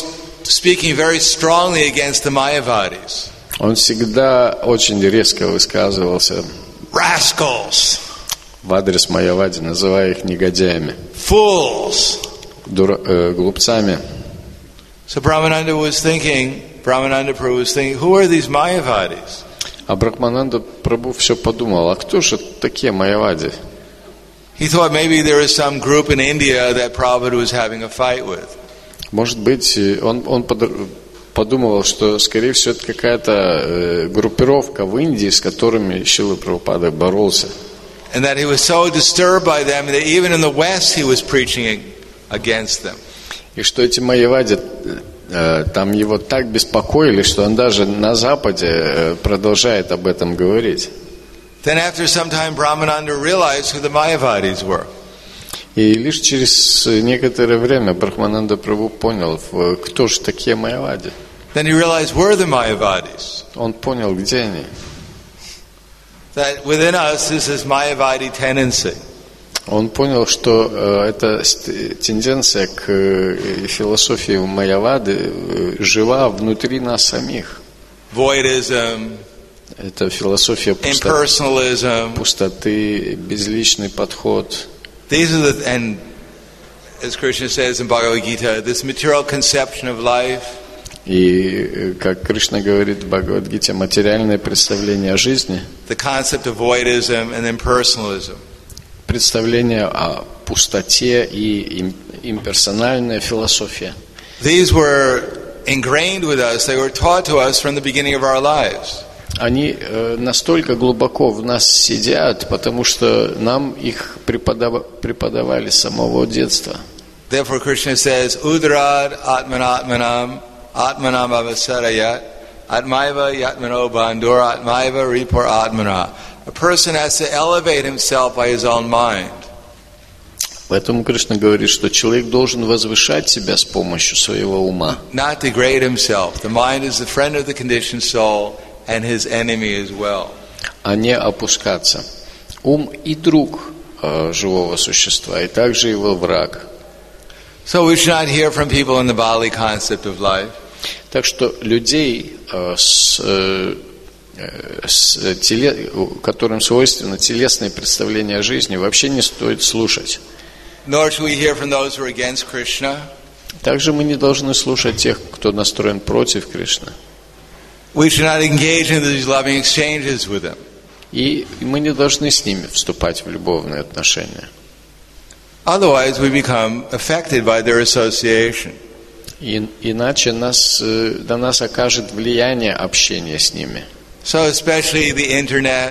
speaking very strongly against the Mayavadis. Он всегда очень резко высказывался Rascals, в адрес майявади, называя их негодяями, fools. дура, э, глупцами. So Brahmananda was thinking, Brahmananda Prabhu was thinking, who are these Mayavadis? А Брахмананда Прабху все подумал, а кто же такие майявади? He thought maybe there was some group in India that Prabhupada was having a fight with. Может быть, он, он под, подумал, что, скорее всего, это какая-то э, группировка в Индии, с которыми Шрила Прабхупада боролся. And that he was so disturbed by them that even in the West he was preaching against them. И что эти майявади э, там его так беспокоили, что он даже на Западе э, продолжает об этом говорить. Then after some time Brahmananda realized who the Mayavadis were. И лишь через некоторое время Брахмананда Прабху понял, кто же такие майявади. Then he realized we're the Mayavadis. Он понял, где они. That within us is this Mayavadi tendency. Он понял, что э, эта тенденция к э, философии майявады э, жива внутри нас самих. Voidism, Это философия пустоты, impersonalism. пустоты, безличный подход. These are the, and as Krishna says in Bhagavad Gita, this material conception of life. И, как Кришна говорит в Бхагавад-гите, материальное представление о жизни, The concept of voidism and impersonalism. представление о пустоте и им, имперсональная философия. These were ingrained with us. They were taught to us from the beginning of our lives. Они э, настолько глубоко в нас сидят, потому что нам их преподав... преподавали с самого детства. Therefore Krishna says, Udarad atmanatmanam atmanam avasarayat atmaiva yatmano bandur atmaiva ripur atmana. A person has to elevate himself by his own mind. Поэтому Кришна говорит, что человек должен возвышать себя с помощью своего ума. Not degrade himself. The mind is the friend of the conditioned soul and his enemy as well. А не опускаться. Ум и друг э, живого существа, и также его враг. So we should not hear from people in the Bali concept of life. Так что людей, э, с, э, с теле, которым свойственно телесное представление о жизни, вообще не стоит слушать. Nor should we hear from those who are against Krishna. Также мы не должны слушать тех, кто настроен против Кришны. We should not engage in these loving exchanges with them. И мы не должны с ними вступать в любовные отношения. Otherwise we become affected by their association. И, иначе нас, на нас окажет влияние общение с ними. So especially the internet.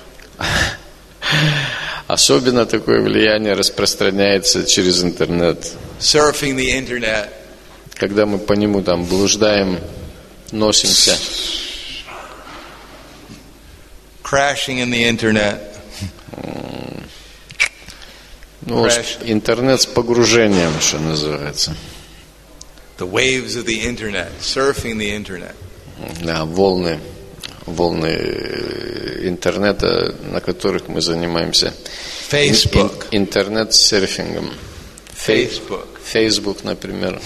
Особенно такое влияние распространяется через интернет. Surfing the internet. Когда мы по нему там блуждаем, носимся. Crashing in the internet. Ну, интернет с погружением, что называется. The waves of the internet, surfing the internet. Да, волны, волны интернета, на которых мы занимаемся. Facebook. Ин, интернет-серфингом. Facebook. Facebook, например.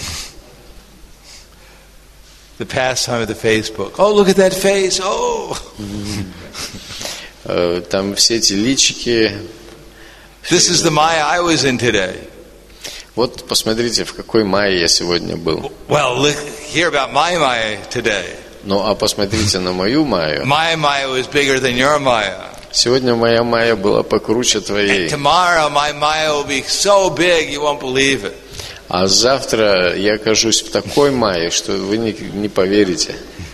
The pastime of the Facebook. Oh, look at that face. Oh. Там все эти личики. This is the Maya I was in today. Вот посмотрите, в какой майе я сегодня был. Well, look, hear about my Maya today. Ну, а посмотрите на мою майю. My Maya was bigger than your Maya. Сегодня моя майя была покруче твоей. And tomorrow my Maya will be so big you won't believe it. А завтра я окажусь в такой майе, что вы не, не поверите.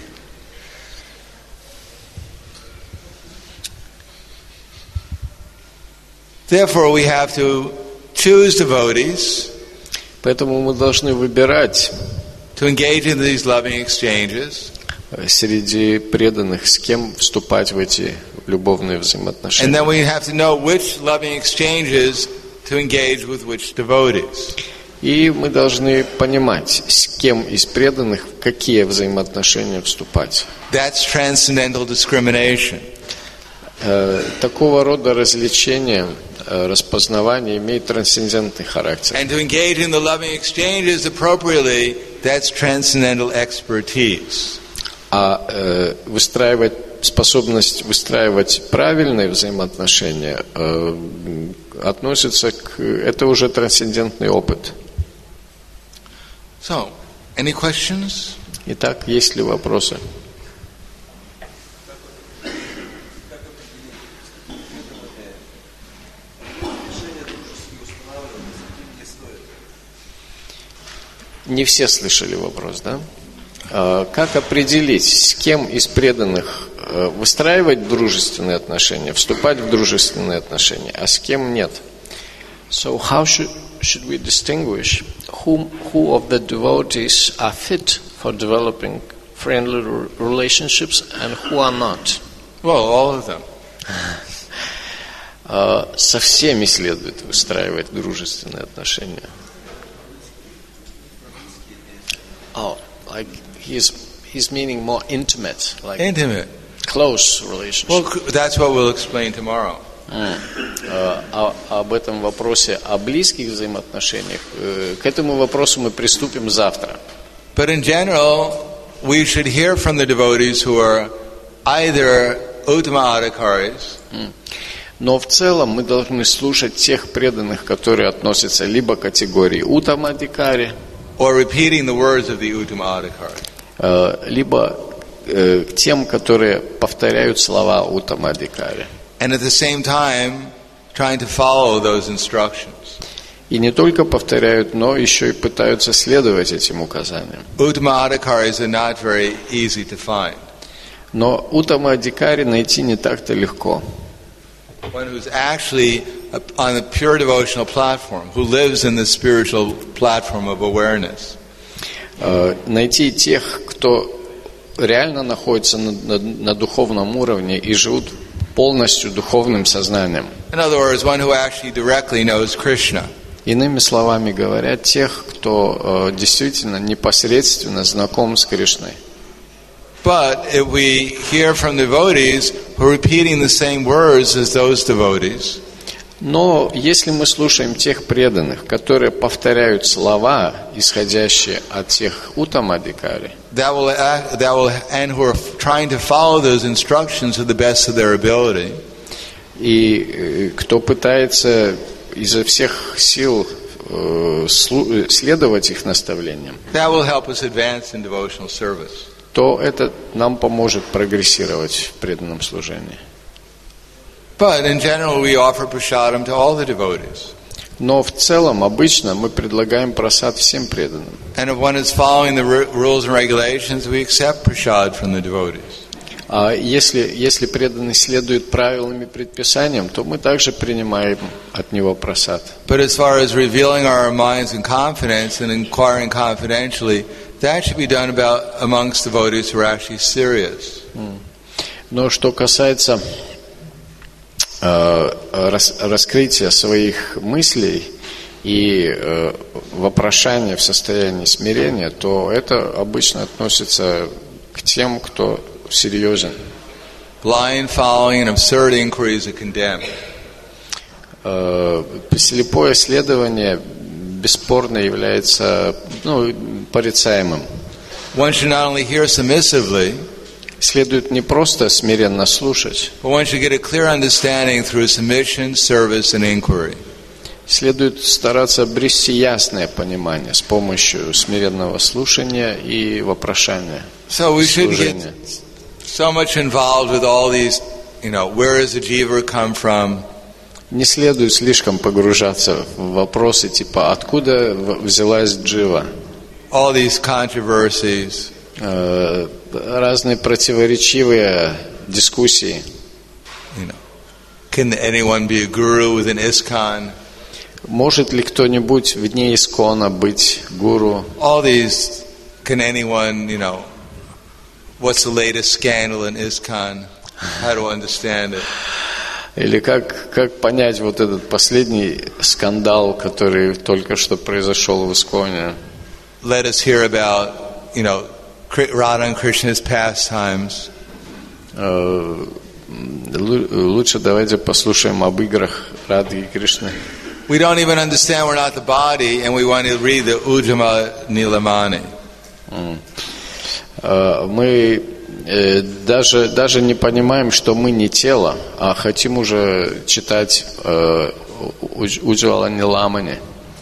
Therefore we have to choose devotees. Поэтому мы должны выбирать to engage in these loving exchanges. Среди преданных, с кем вступать в эти любовные взаимоотношения. And then we have to know which loving exchanges to engage with which devotees. И мы должны понимать, с кем из преданных в какие взаимоотношения вступать. That's transcendental discrimination. Такого рода развлечение, распознавание имеет трансцендентный характер. And to engage in the loving exchanges appropriately, that's transcendental expertise. А э, выстраивать способность выстраивать правильные взаимоотношения э, относится к это уже трансцендентный опыт. So, any questions? Итак, есть ли вопросы? Не все слышали вопрос, да? Как определить, с кем из преданных выстраивать дружественные отношения, вступать в дружественные отношения, а с кем нет? So how should should we distinguish who who of the devotees are fit for developing friendly relationships and who are not? Well, all of them. Со всеми следует выстраивать дружественные отношения. Oh, like he's he's meaning more intimate, like Intimate. close relationship. Well, that's what we'll explain tomorrow. Mm. А, об этом вопросе, о близких взаимоотношениях, к этому вопросу мы приступим завтра. But in general, we should hear from the devotees who are either uttama adhikaris, Mm. Но в целом мы должны слушать тех преданных, которые относятся либо к категории уттама-адхикари, or repeating the words of the uttama adhikari, либо к тем, которые повторяют слова уттама-адхикари. and at the same time trying to follow those instructions. И не только повторяют, но еще и пытаются следовать этим указаниям. Uttama adhikaris are not very easy to find. Но уттама-адхикари найти не так-то легко. One who's actually on a pure devotional platform, who lives in the spiritual platform of awareness. Найти тех, кто реально находится на, на, на духовном уровне и живут полностью духовным сознанием. In other words, one who actually directly knows Krishna. Иными словами говоря, тех, кто э, действительно непосредственно знаком с Кришной. But if we hear from devotees who are repeating the same words as those devotees, но если мы слушаем тех преданных, которые повторяют слова, исходящие от тех уттама-адхикари, that will act, that will and who are trying to follow those instructions to the best of their ability, и кто пытается изо всех сил э, следовать их наставлениям, that will help us advance in devotional service. то это нам поможет прогрессировать в преданном служении. But in general, we offer prasadam to all the devotees. Но в целом, обычно мы предлагаем прасад всем преданным. And if one is following the rules and regulations, we accept prasad from the devotees. А если, если преданный следует правилам и предписаниям, то мы также принимаем от него прасад. But as far as revealing our minds in confidence and inquiring confidentially, that should be done about amongst devotees who are actually serious. Но что касается э, рас, раскрытия своих мыслей и э, вопрошания в состоянии смирения, то это обычно относится к тем, кто серьезен. Blind following and absurd inquiries are condemned. Э, слепое следование бесспорно является, ну, порицаемым. One should not only hear submissively, следует не просто смиренно слушать, but one should get a clear understanding through submission, service, and inquiry. Следует стараться обрести ясное понимание с помощью смиренного слушания и вопрошания. So we shouldn't get so much involved with all these, you know, where does the jiva come from? Не следует слишком погружаться в вопросы типа откуда взялась джива. All these controversies. Э, разные противоречивые дискуссии. You know, can anyone be a guru within ISKCON? Может ли кто-нибудь вне искона быть гуру? All these, can anyone, you know, what's the latest scandal in ISKCON? How to understand it? Или как, как понять вот этот последний скандал, который только что произошел в Исконе? Let us hear about, you know, Radha and Krishna's pastimes. Uh, лучше давайте послушаем об играх Рады и Кришны. We don't even understand we're not the body, and we want to read the Ujjama Nilamani. Мы даже, даже не понимаем, что мы не тело, а хотим уже читать Уджвала Ниламани.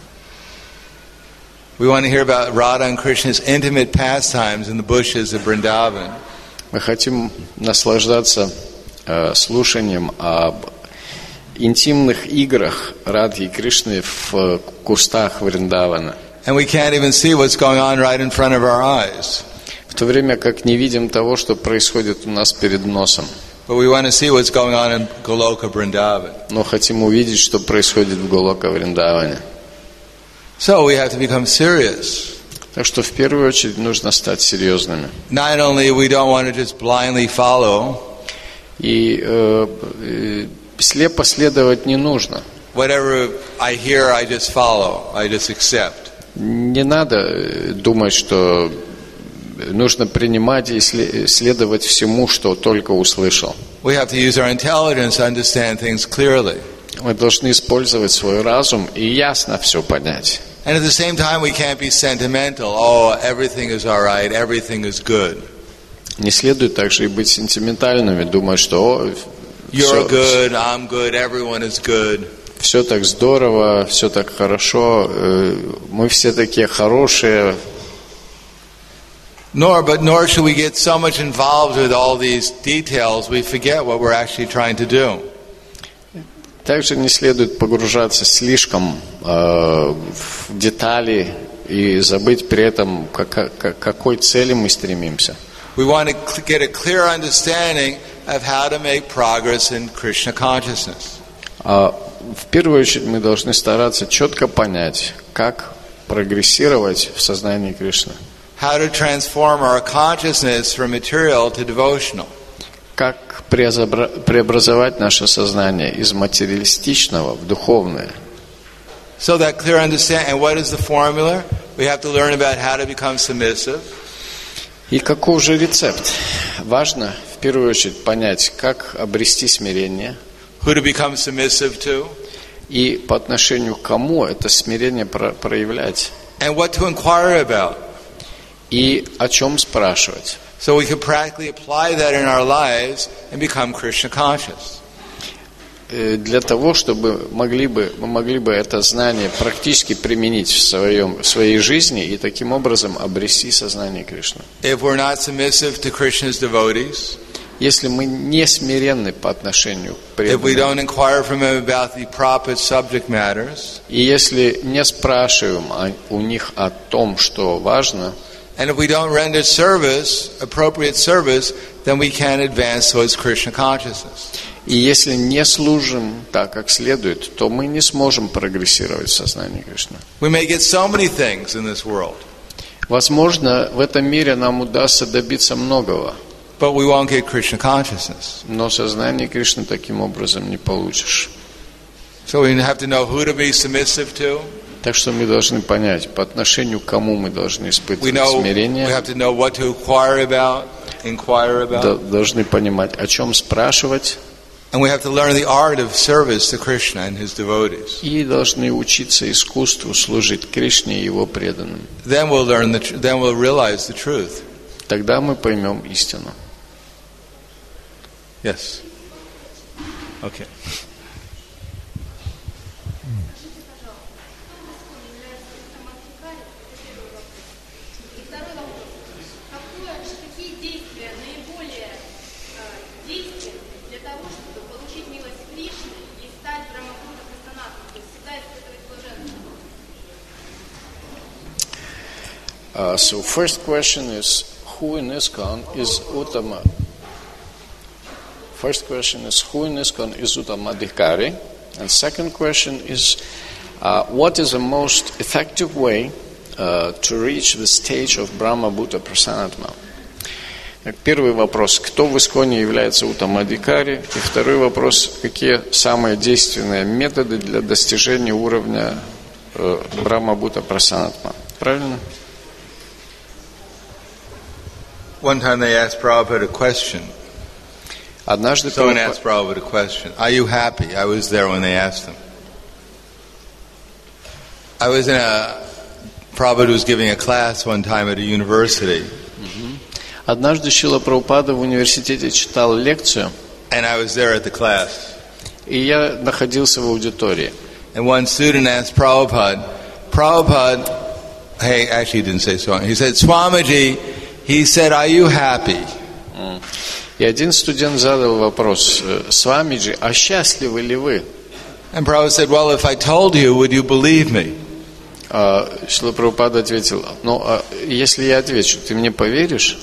We want to hear about Radha and Krishna's intimate pastimes in the bushes of Vrindavan. Мы хотим наслаждаться э, слушанием об интимных играх Радхи и Кришны в кустах Вриндавана. And we can't even see what's going on right in front of our eyes. В то время как не видим того, что происходит у нас перед носом. But we want to see what's going on in Goloka Vrindavan. Но хотим увидеть, что происходит в Голока Вриндаване. So we have to become serious. Так что в первую очередь нужно стать серьезными. Not only we don't want to just blindly follow. И э, э, слепо следовать не нужно. Whatever I hear, I just follow. I just accept. Не надо думать, что нужно принимать и следовать всему, что только услышал. We have to use our intelligence to understand things clearly. Мы должны использовать свой разум и ясно все понять. And at the same time, we can't be sentimental. Oh, everything is all right, everything is good. Не следует также и быть сентиментальными, думая, что о, You're все, good, I'm good, everyone is good. Все так здорово, все так хорошо, мы все такие хорошие. Nor, but nor should we get so much involved with all these details, we forget what we're actually trying to do. Также не следует погружаться слишком э, в детали и забыть при этом, к, к какой цели мы стремимся. We want to get a clear understanding of how to make progress in Krishna consciousness. А в первую очередь мы должны стараться четко понять, как прогрессировать в сознании Кришны. How to transform our consciousness from material to devotional. Как преобразовать наше сознание из материалистичного в духовное. So that clear understanding. And what is the formula? We have to learn about how to become submissive. И каков же рецепт? Важно в первую очередь понять, как обрести смирение. Who to become submissive to. И по отношению к кому это смирение проявлять. And what to inquire about. И о чем спрашивать. So we can practically apply that in our lives and become Krishna conscious. Для того, чтобы могли бы, мы могли бы это знание практически применить в, своем, в своей жизни и таким образом обрести сознание Кришны. If we're not submissive to Krishna's devotees, если мы не смиренны по отношению к if we don't преданным, inquire from him about the proper subject matters, и если не спрашиваем о, у них о том, что важно, and if we don't render service, appropriate service, then we can't advance towards Krishna consciousness. и если не служим так, как следует, то мы не сможем прогрессировать в сознании Кришны. We may get so many things in this world, Возможно, в этом мире нам удастся добиться многого, but we won't get Krishna consciousness. но сознание Кришны таким образом не получишь. So we have to know who to be submissive to. Так что мы должны понять, по отношению к кому мы должны We испытывать know we смирение, have to know what to inquire about, inquire д- about, должны понимать, о чем спрашивать, and we have to learn the art of service to Krishna and his devotees. и должны учиться искусству служить Кришне и его преданным. Then we'll learn the. Tr- then we'll realize the truth. Тогда мы поймем истину. Yes. Okay. Uh, so first question is, who in ISKCON is Uttama? First question is, who in ISKCON is Uttamadhikari? And second question is, uh, what is the most effective way uh, to reach the stage of Brahma Bhuta Prasanatma? Первый вопрос, кто в ISKCON является Уттамадхикари? И второй вопрос, какие самые действенные методы для достижения уровня э, Брахма Бхута Прасанатма? Правильно? One time they asked Prabhupada a question. Однажды Someone Прабхупада- asked Prabhupada a question. Are you happy? I was there when they asked him. I was in a Prabhupada was giving a class one time at a university. Однажды Шрила Прабхупада в университете читал лекцию, And I was there at the class. и я находился в аудитории. And one student asked Prabhupada, Prabhupada, hey, actually he didn't say Swamiji. He said, Swamiji, he said, are you happy? И один студент задал вопрос: Свамиджи, а счастливы ли вы? And Prabhupada said, well, if I told you, would you believe me? А Шрила Прабхупада ответил: ну, а если я отвечу, ты мне поверишь?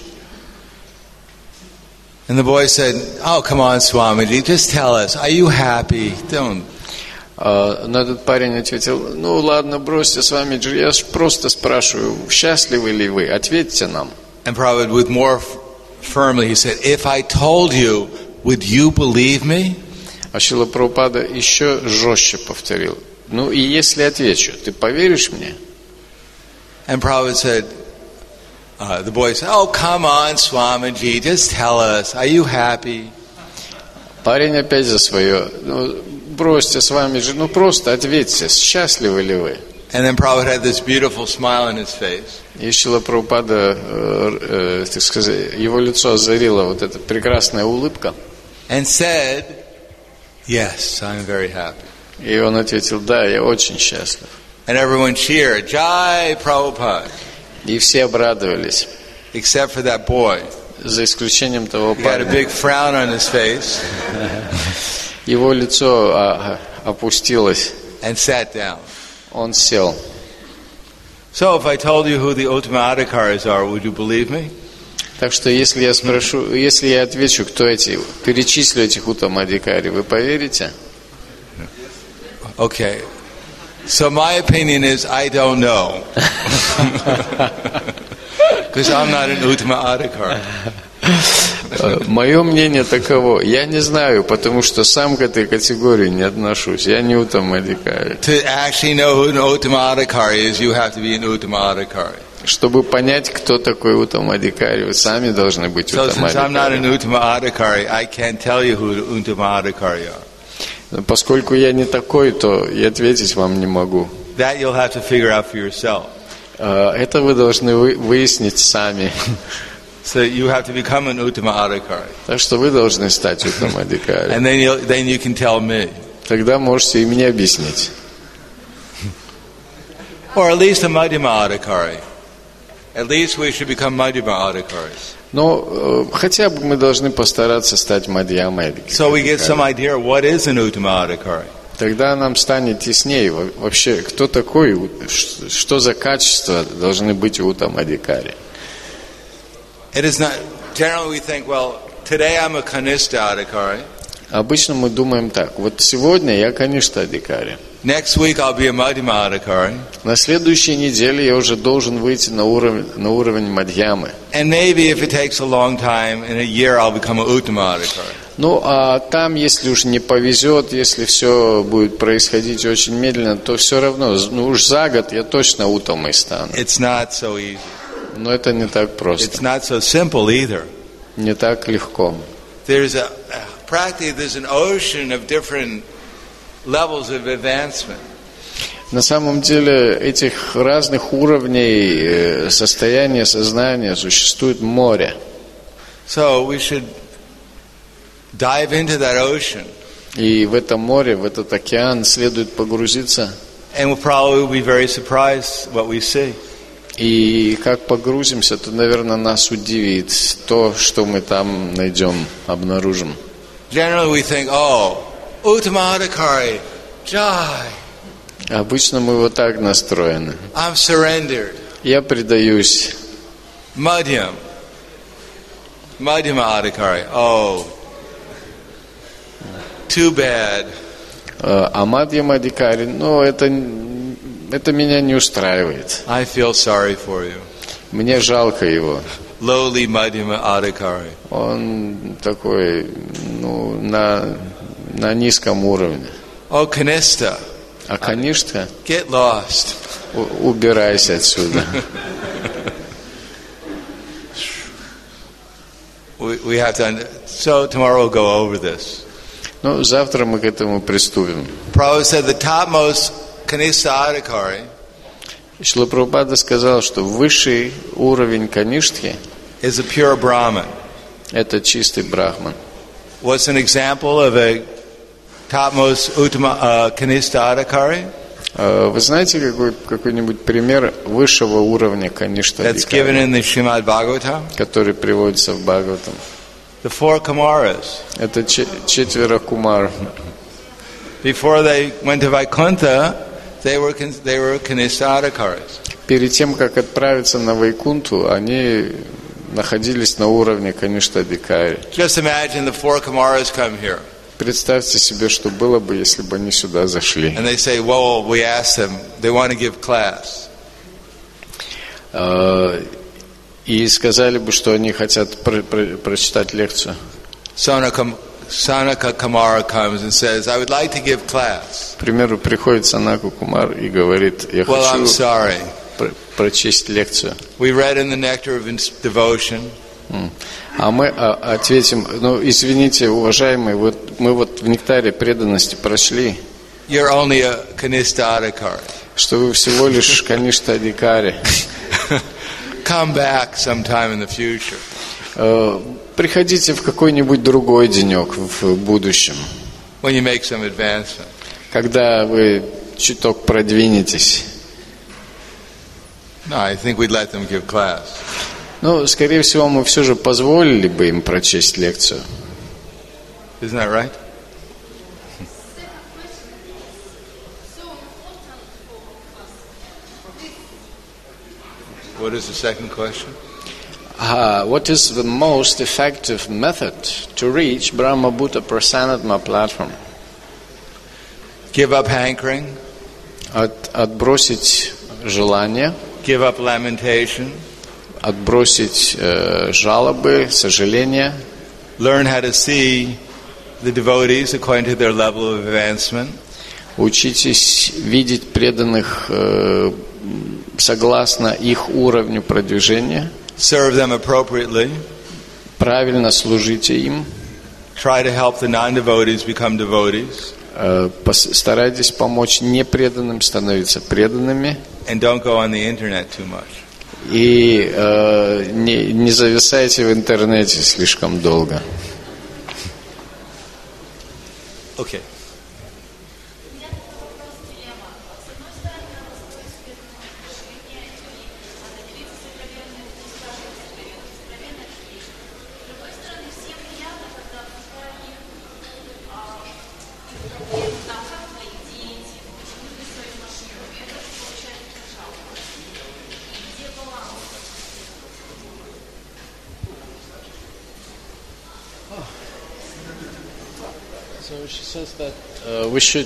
And the boy said, oh, come on, Swamiji, just tell us, are you happy? Don't. А, но этот парень ответил: ну ладно, бросьте, Свамиджи, я ж просто спрашиваю, счастливы ли вы? Ответьте нам. And Prabhupada, with more f- firmly, he said, if I told you, would you believe me? А Шрила Прабхупада еще жестче повторил: ну и если отвечу, ты поверишь мне? And Prabhupada said, uh, the boy said, oh, come on, Swamiji, just tell us, are you happy? Парень опять за свое: ну бросьте, Свамиджи, ну просто ответьте, счастливы ли вы? And then Prabhupada had this beautiful smile on his face. И Шрила Прабхупада, э, э, так сказать, его лицо озарила вот эта прекрасная улыбка. And said, yes, I'm very happy. И он ответил: да, я очень счастлив. And everyone cheered, Jai Prabhupada, И все обрадовались, except for that boy. за исключением того He had a парня. big frown on his face Его лицо а, опустилось, and sat down. он сел. So if I told you who the Uttama-adhikaris are, would you believe me? Так что если я спрошу, если я отвечу, кто эти, перечислю этих Уттама-адхикари, вы поверите? Okay. So my opinion is I don't know. Because I'm not an Uttama-adhikari. Мое мнение таково: я не знаю, потому что сам к этой категории не отношусь. Я не Уттама-адхикари. To actually know who an Uttama-adhikari is, you have to be an Uttama-adhikari. Чтобы понять, кто такой Уттама-адхикари, вы сами должны быть So since I'm not an Уттама-адхикари. Uttama-adhikari, I can't tell you who the Uttama-adhikari are. Но поскольку я не такой, то и ответить вам не могу. That you'll have to figure out for yourself. А, Это вы должны вы- выяснить сами. So you have to become an Uttama-adhikari. Так что вы должны стать Уттама-адхикари. And then, you'll, then you can tell me. Тогда можете и мне объяснить. Or at least a Madhyama-adhikari. At least we should become Madhyama-adhikaris. Но э, хотя бы мы должны постараться стать Мадьямой. So we get some idea of what is an Uttama-adhikari. Тогда нам станет яснее во- вообще, кто такой, у- ш- что за качества должны быть у Уттама-адхикари. It is not, generally we think, well, today I'm a Kanishta-adhikari. Обычно мы думаем так: вот сегодня я, конечно, адхикари. Next week I'll be a Madhyama-adhikari. На следующей неделе я уже должен выйти на уровень, на уровень Мадьямы. And maybe if it takes a long time, in a year I'll become a Uttama-adhikari. Ну, а там, если уж не повезет, если все будет происходить очень медленно, то все равно, ну уж за год я точно Уттамой стану. It's not so easy. Но это не так It's просто, not so simple either. не так легко. There's a, practically there's an ocean of different levels of advancement. На самом деле этих разных уровней э, состояния сознания существует море. So we should dive into that ocean, И в это море, в этот океан следует погрузиться. and we'll probably be very surprised what we see. И как погрузимся, то, наверное, нас удивит то, что мы там найдем, обнаружим. Generally we think, oh, Uttama-adhikari, Jai, Обычно мы вот так настроены. I'm surrendered. Я предаюсь. Madhyam, Madhyama-adhikari, oh, too bad. Э, А Мадьяма-адхикари, ну, это, это меня не устраивает. I feel sorry for you. Мне жалко его. Lowly Madhyama-adhikari. Он такой, ну, на, на низком уровне. Oh, Kanishta, А Каништха, get lost. у- убирайся отсюда. We, we have to, under- so tomorrow we'll go over this. Ну, завтра мы к этому приступим. Prabhupada said the topmost Kanishta-adhikari Шрила Прабхупада сказал, что высший уровень Каништхи is a pure Brahman. это чистый брахман. What's an example of a topmost Uttama uh, Kanishta Adhikari? А вы знаете какой, какой-нибудь пример высшего уровня Каништа That's given in the Srimad Bhagavatam. который приводится в Бхагаватам? The four Kumaras. Это че- четверо кумар. Before they went to Vaikuntha, they were con- they were Kanishta Adhikaris. Перед тем, как отправиться на Вайкунту, они находились на уровне Каништадикари. Just imagine the four Kumaras come here. Представьте себе, что было бы, если бы они сюда зашли. And they say, well, we asked them, they want to give class. А, И сказали бы, что они хотят про- про- прочитать лекцию. Sonaka, Sanaka Kumara comes and says, I would like to give class. К примеру, приходит Санаку Кумар и говорит: я Well, I'm хочу sorry. про- прочесть лекцию. We read in the Nectar of Devotion. М. А мы а, ответим: ну, извините, уважаемые, вот мы вот в нектаре преданности прочли, You're only a Kanishta Adhikari. что вы всего лишь Каништадикари. Come back sometime in the future. Э, Приходите в какой-нибудь другой денек в будущем, When you make some advancement. когда вы чуток продвинетесь. No, I think we'd let them give class. Ну, скорее всего, мы все же позволили бы им прочесть лекцию. Isn't that right? What is the second question? Uh, what is the most effective method to reach Brahma Bhuta Prasanatma platform? Give up hankering, От, отбросить желание, give up lamentation, отбросить э, жалобы, сожаления, learn how to see the devotees according to their level of advancement, учитесь видеть преданных э, согласно их уровню продвижения, serve them appropriately, правильно служите им, try to help the non-devotees become devotees, э, пос- старайтесь помочь непреданным становиться преданными and don't go on the internet too much. и э, не, не зависайте в интернете слишком долго. Okay. So she says that uh, we should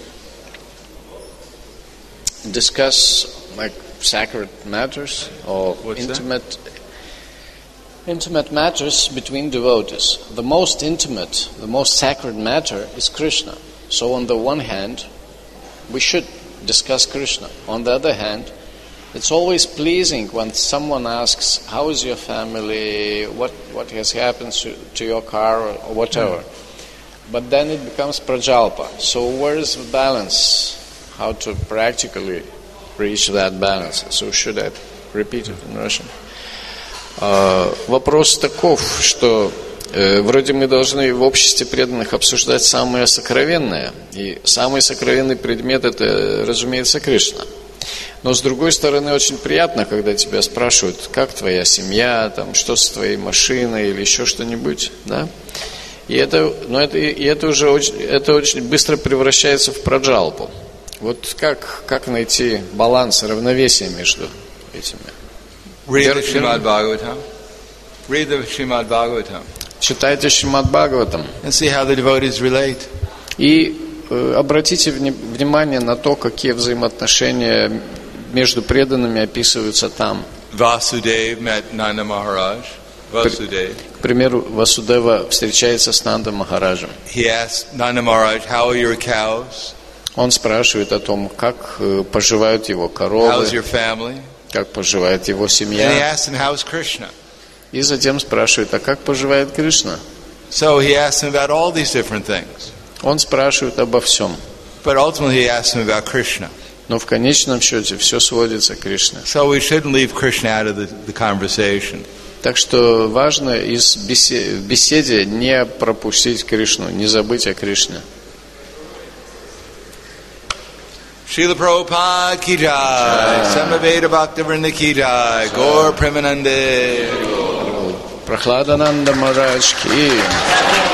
discuss like sacred matters or What's that? intimate intimate matters between devotees. The most intimate, the most sacred matter is Krishna. So on the one hand, we should discuss Krishna. On the other hand, it's always pleasing when someone asks, how is your family, what, what has happened to, to your car, or, or whatever. But then it becomes prajalpa. So where is the balance? How to practically reach that balance? So should I repeat it in Russian? А, вопрос таков, что э, вроде мы должны в обществе преданных обсуждать самое сокровенное. И самый сокровенный предмет — это, разумеется, Кришна. Но с другой стороны, очень приятно, когда тебя спрашивают, как твоя семья, там, что с твоей машиной или еще что-нибудь, да? И это, но это, и это уже очень, это очень быстро превращается в праджалпу. Вот как, как найти баланс, равновесие между этими? Read the Srimad Bhagavatam. Read the Srimad Bhagavatam. Читайте Шримад Бхагаватам And see how the devotees relate. и э, обратите вни- внимание на то, какие взаимоотношения между преданными описываются там. Vasudeva met Nanda Maharaj. Vasudeva. К примеру, Васудева встречается с Нанда Махараджем. He asked Nanda Maharaj, how are your cows? Он спрашивает о том, как э, поживают его коровы, How's your family? как поживает его And he семья. asked him, how's Krishna? И затем спрашивает, а как поживает Кришна? So he asked him about all these different things. Он спрашивает обо всем. But ultimately he asked him about Krishna. Но в конечном счете все сводится к Кришне. So we shouldn't leave Krishna out of the, the conversation. Так что важно из беседе, в беседе не пропустить Кришну, не забыть о Кришне. Srila Prabhupada ki jai, Samaveda Bhaktivinoda ki jai, Gaur Premanande. Прохладананда Махарадж ки.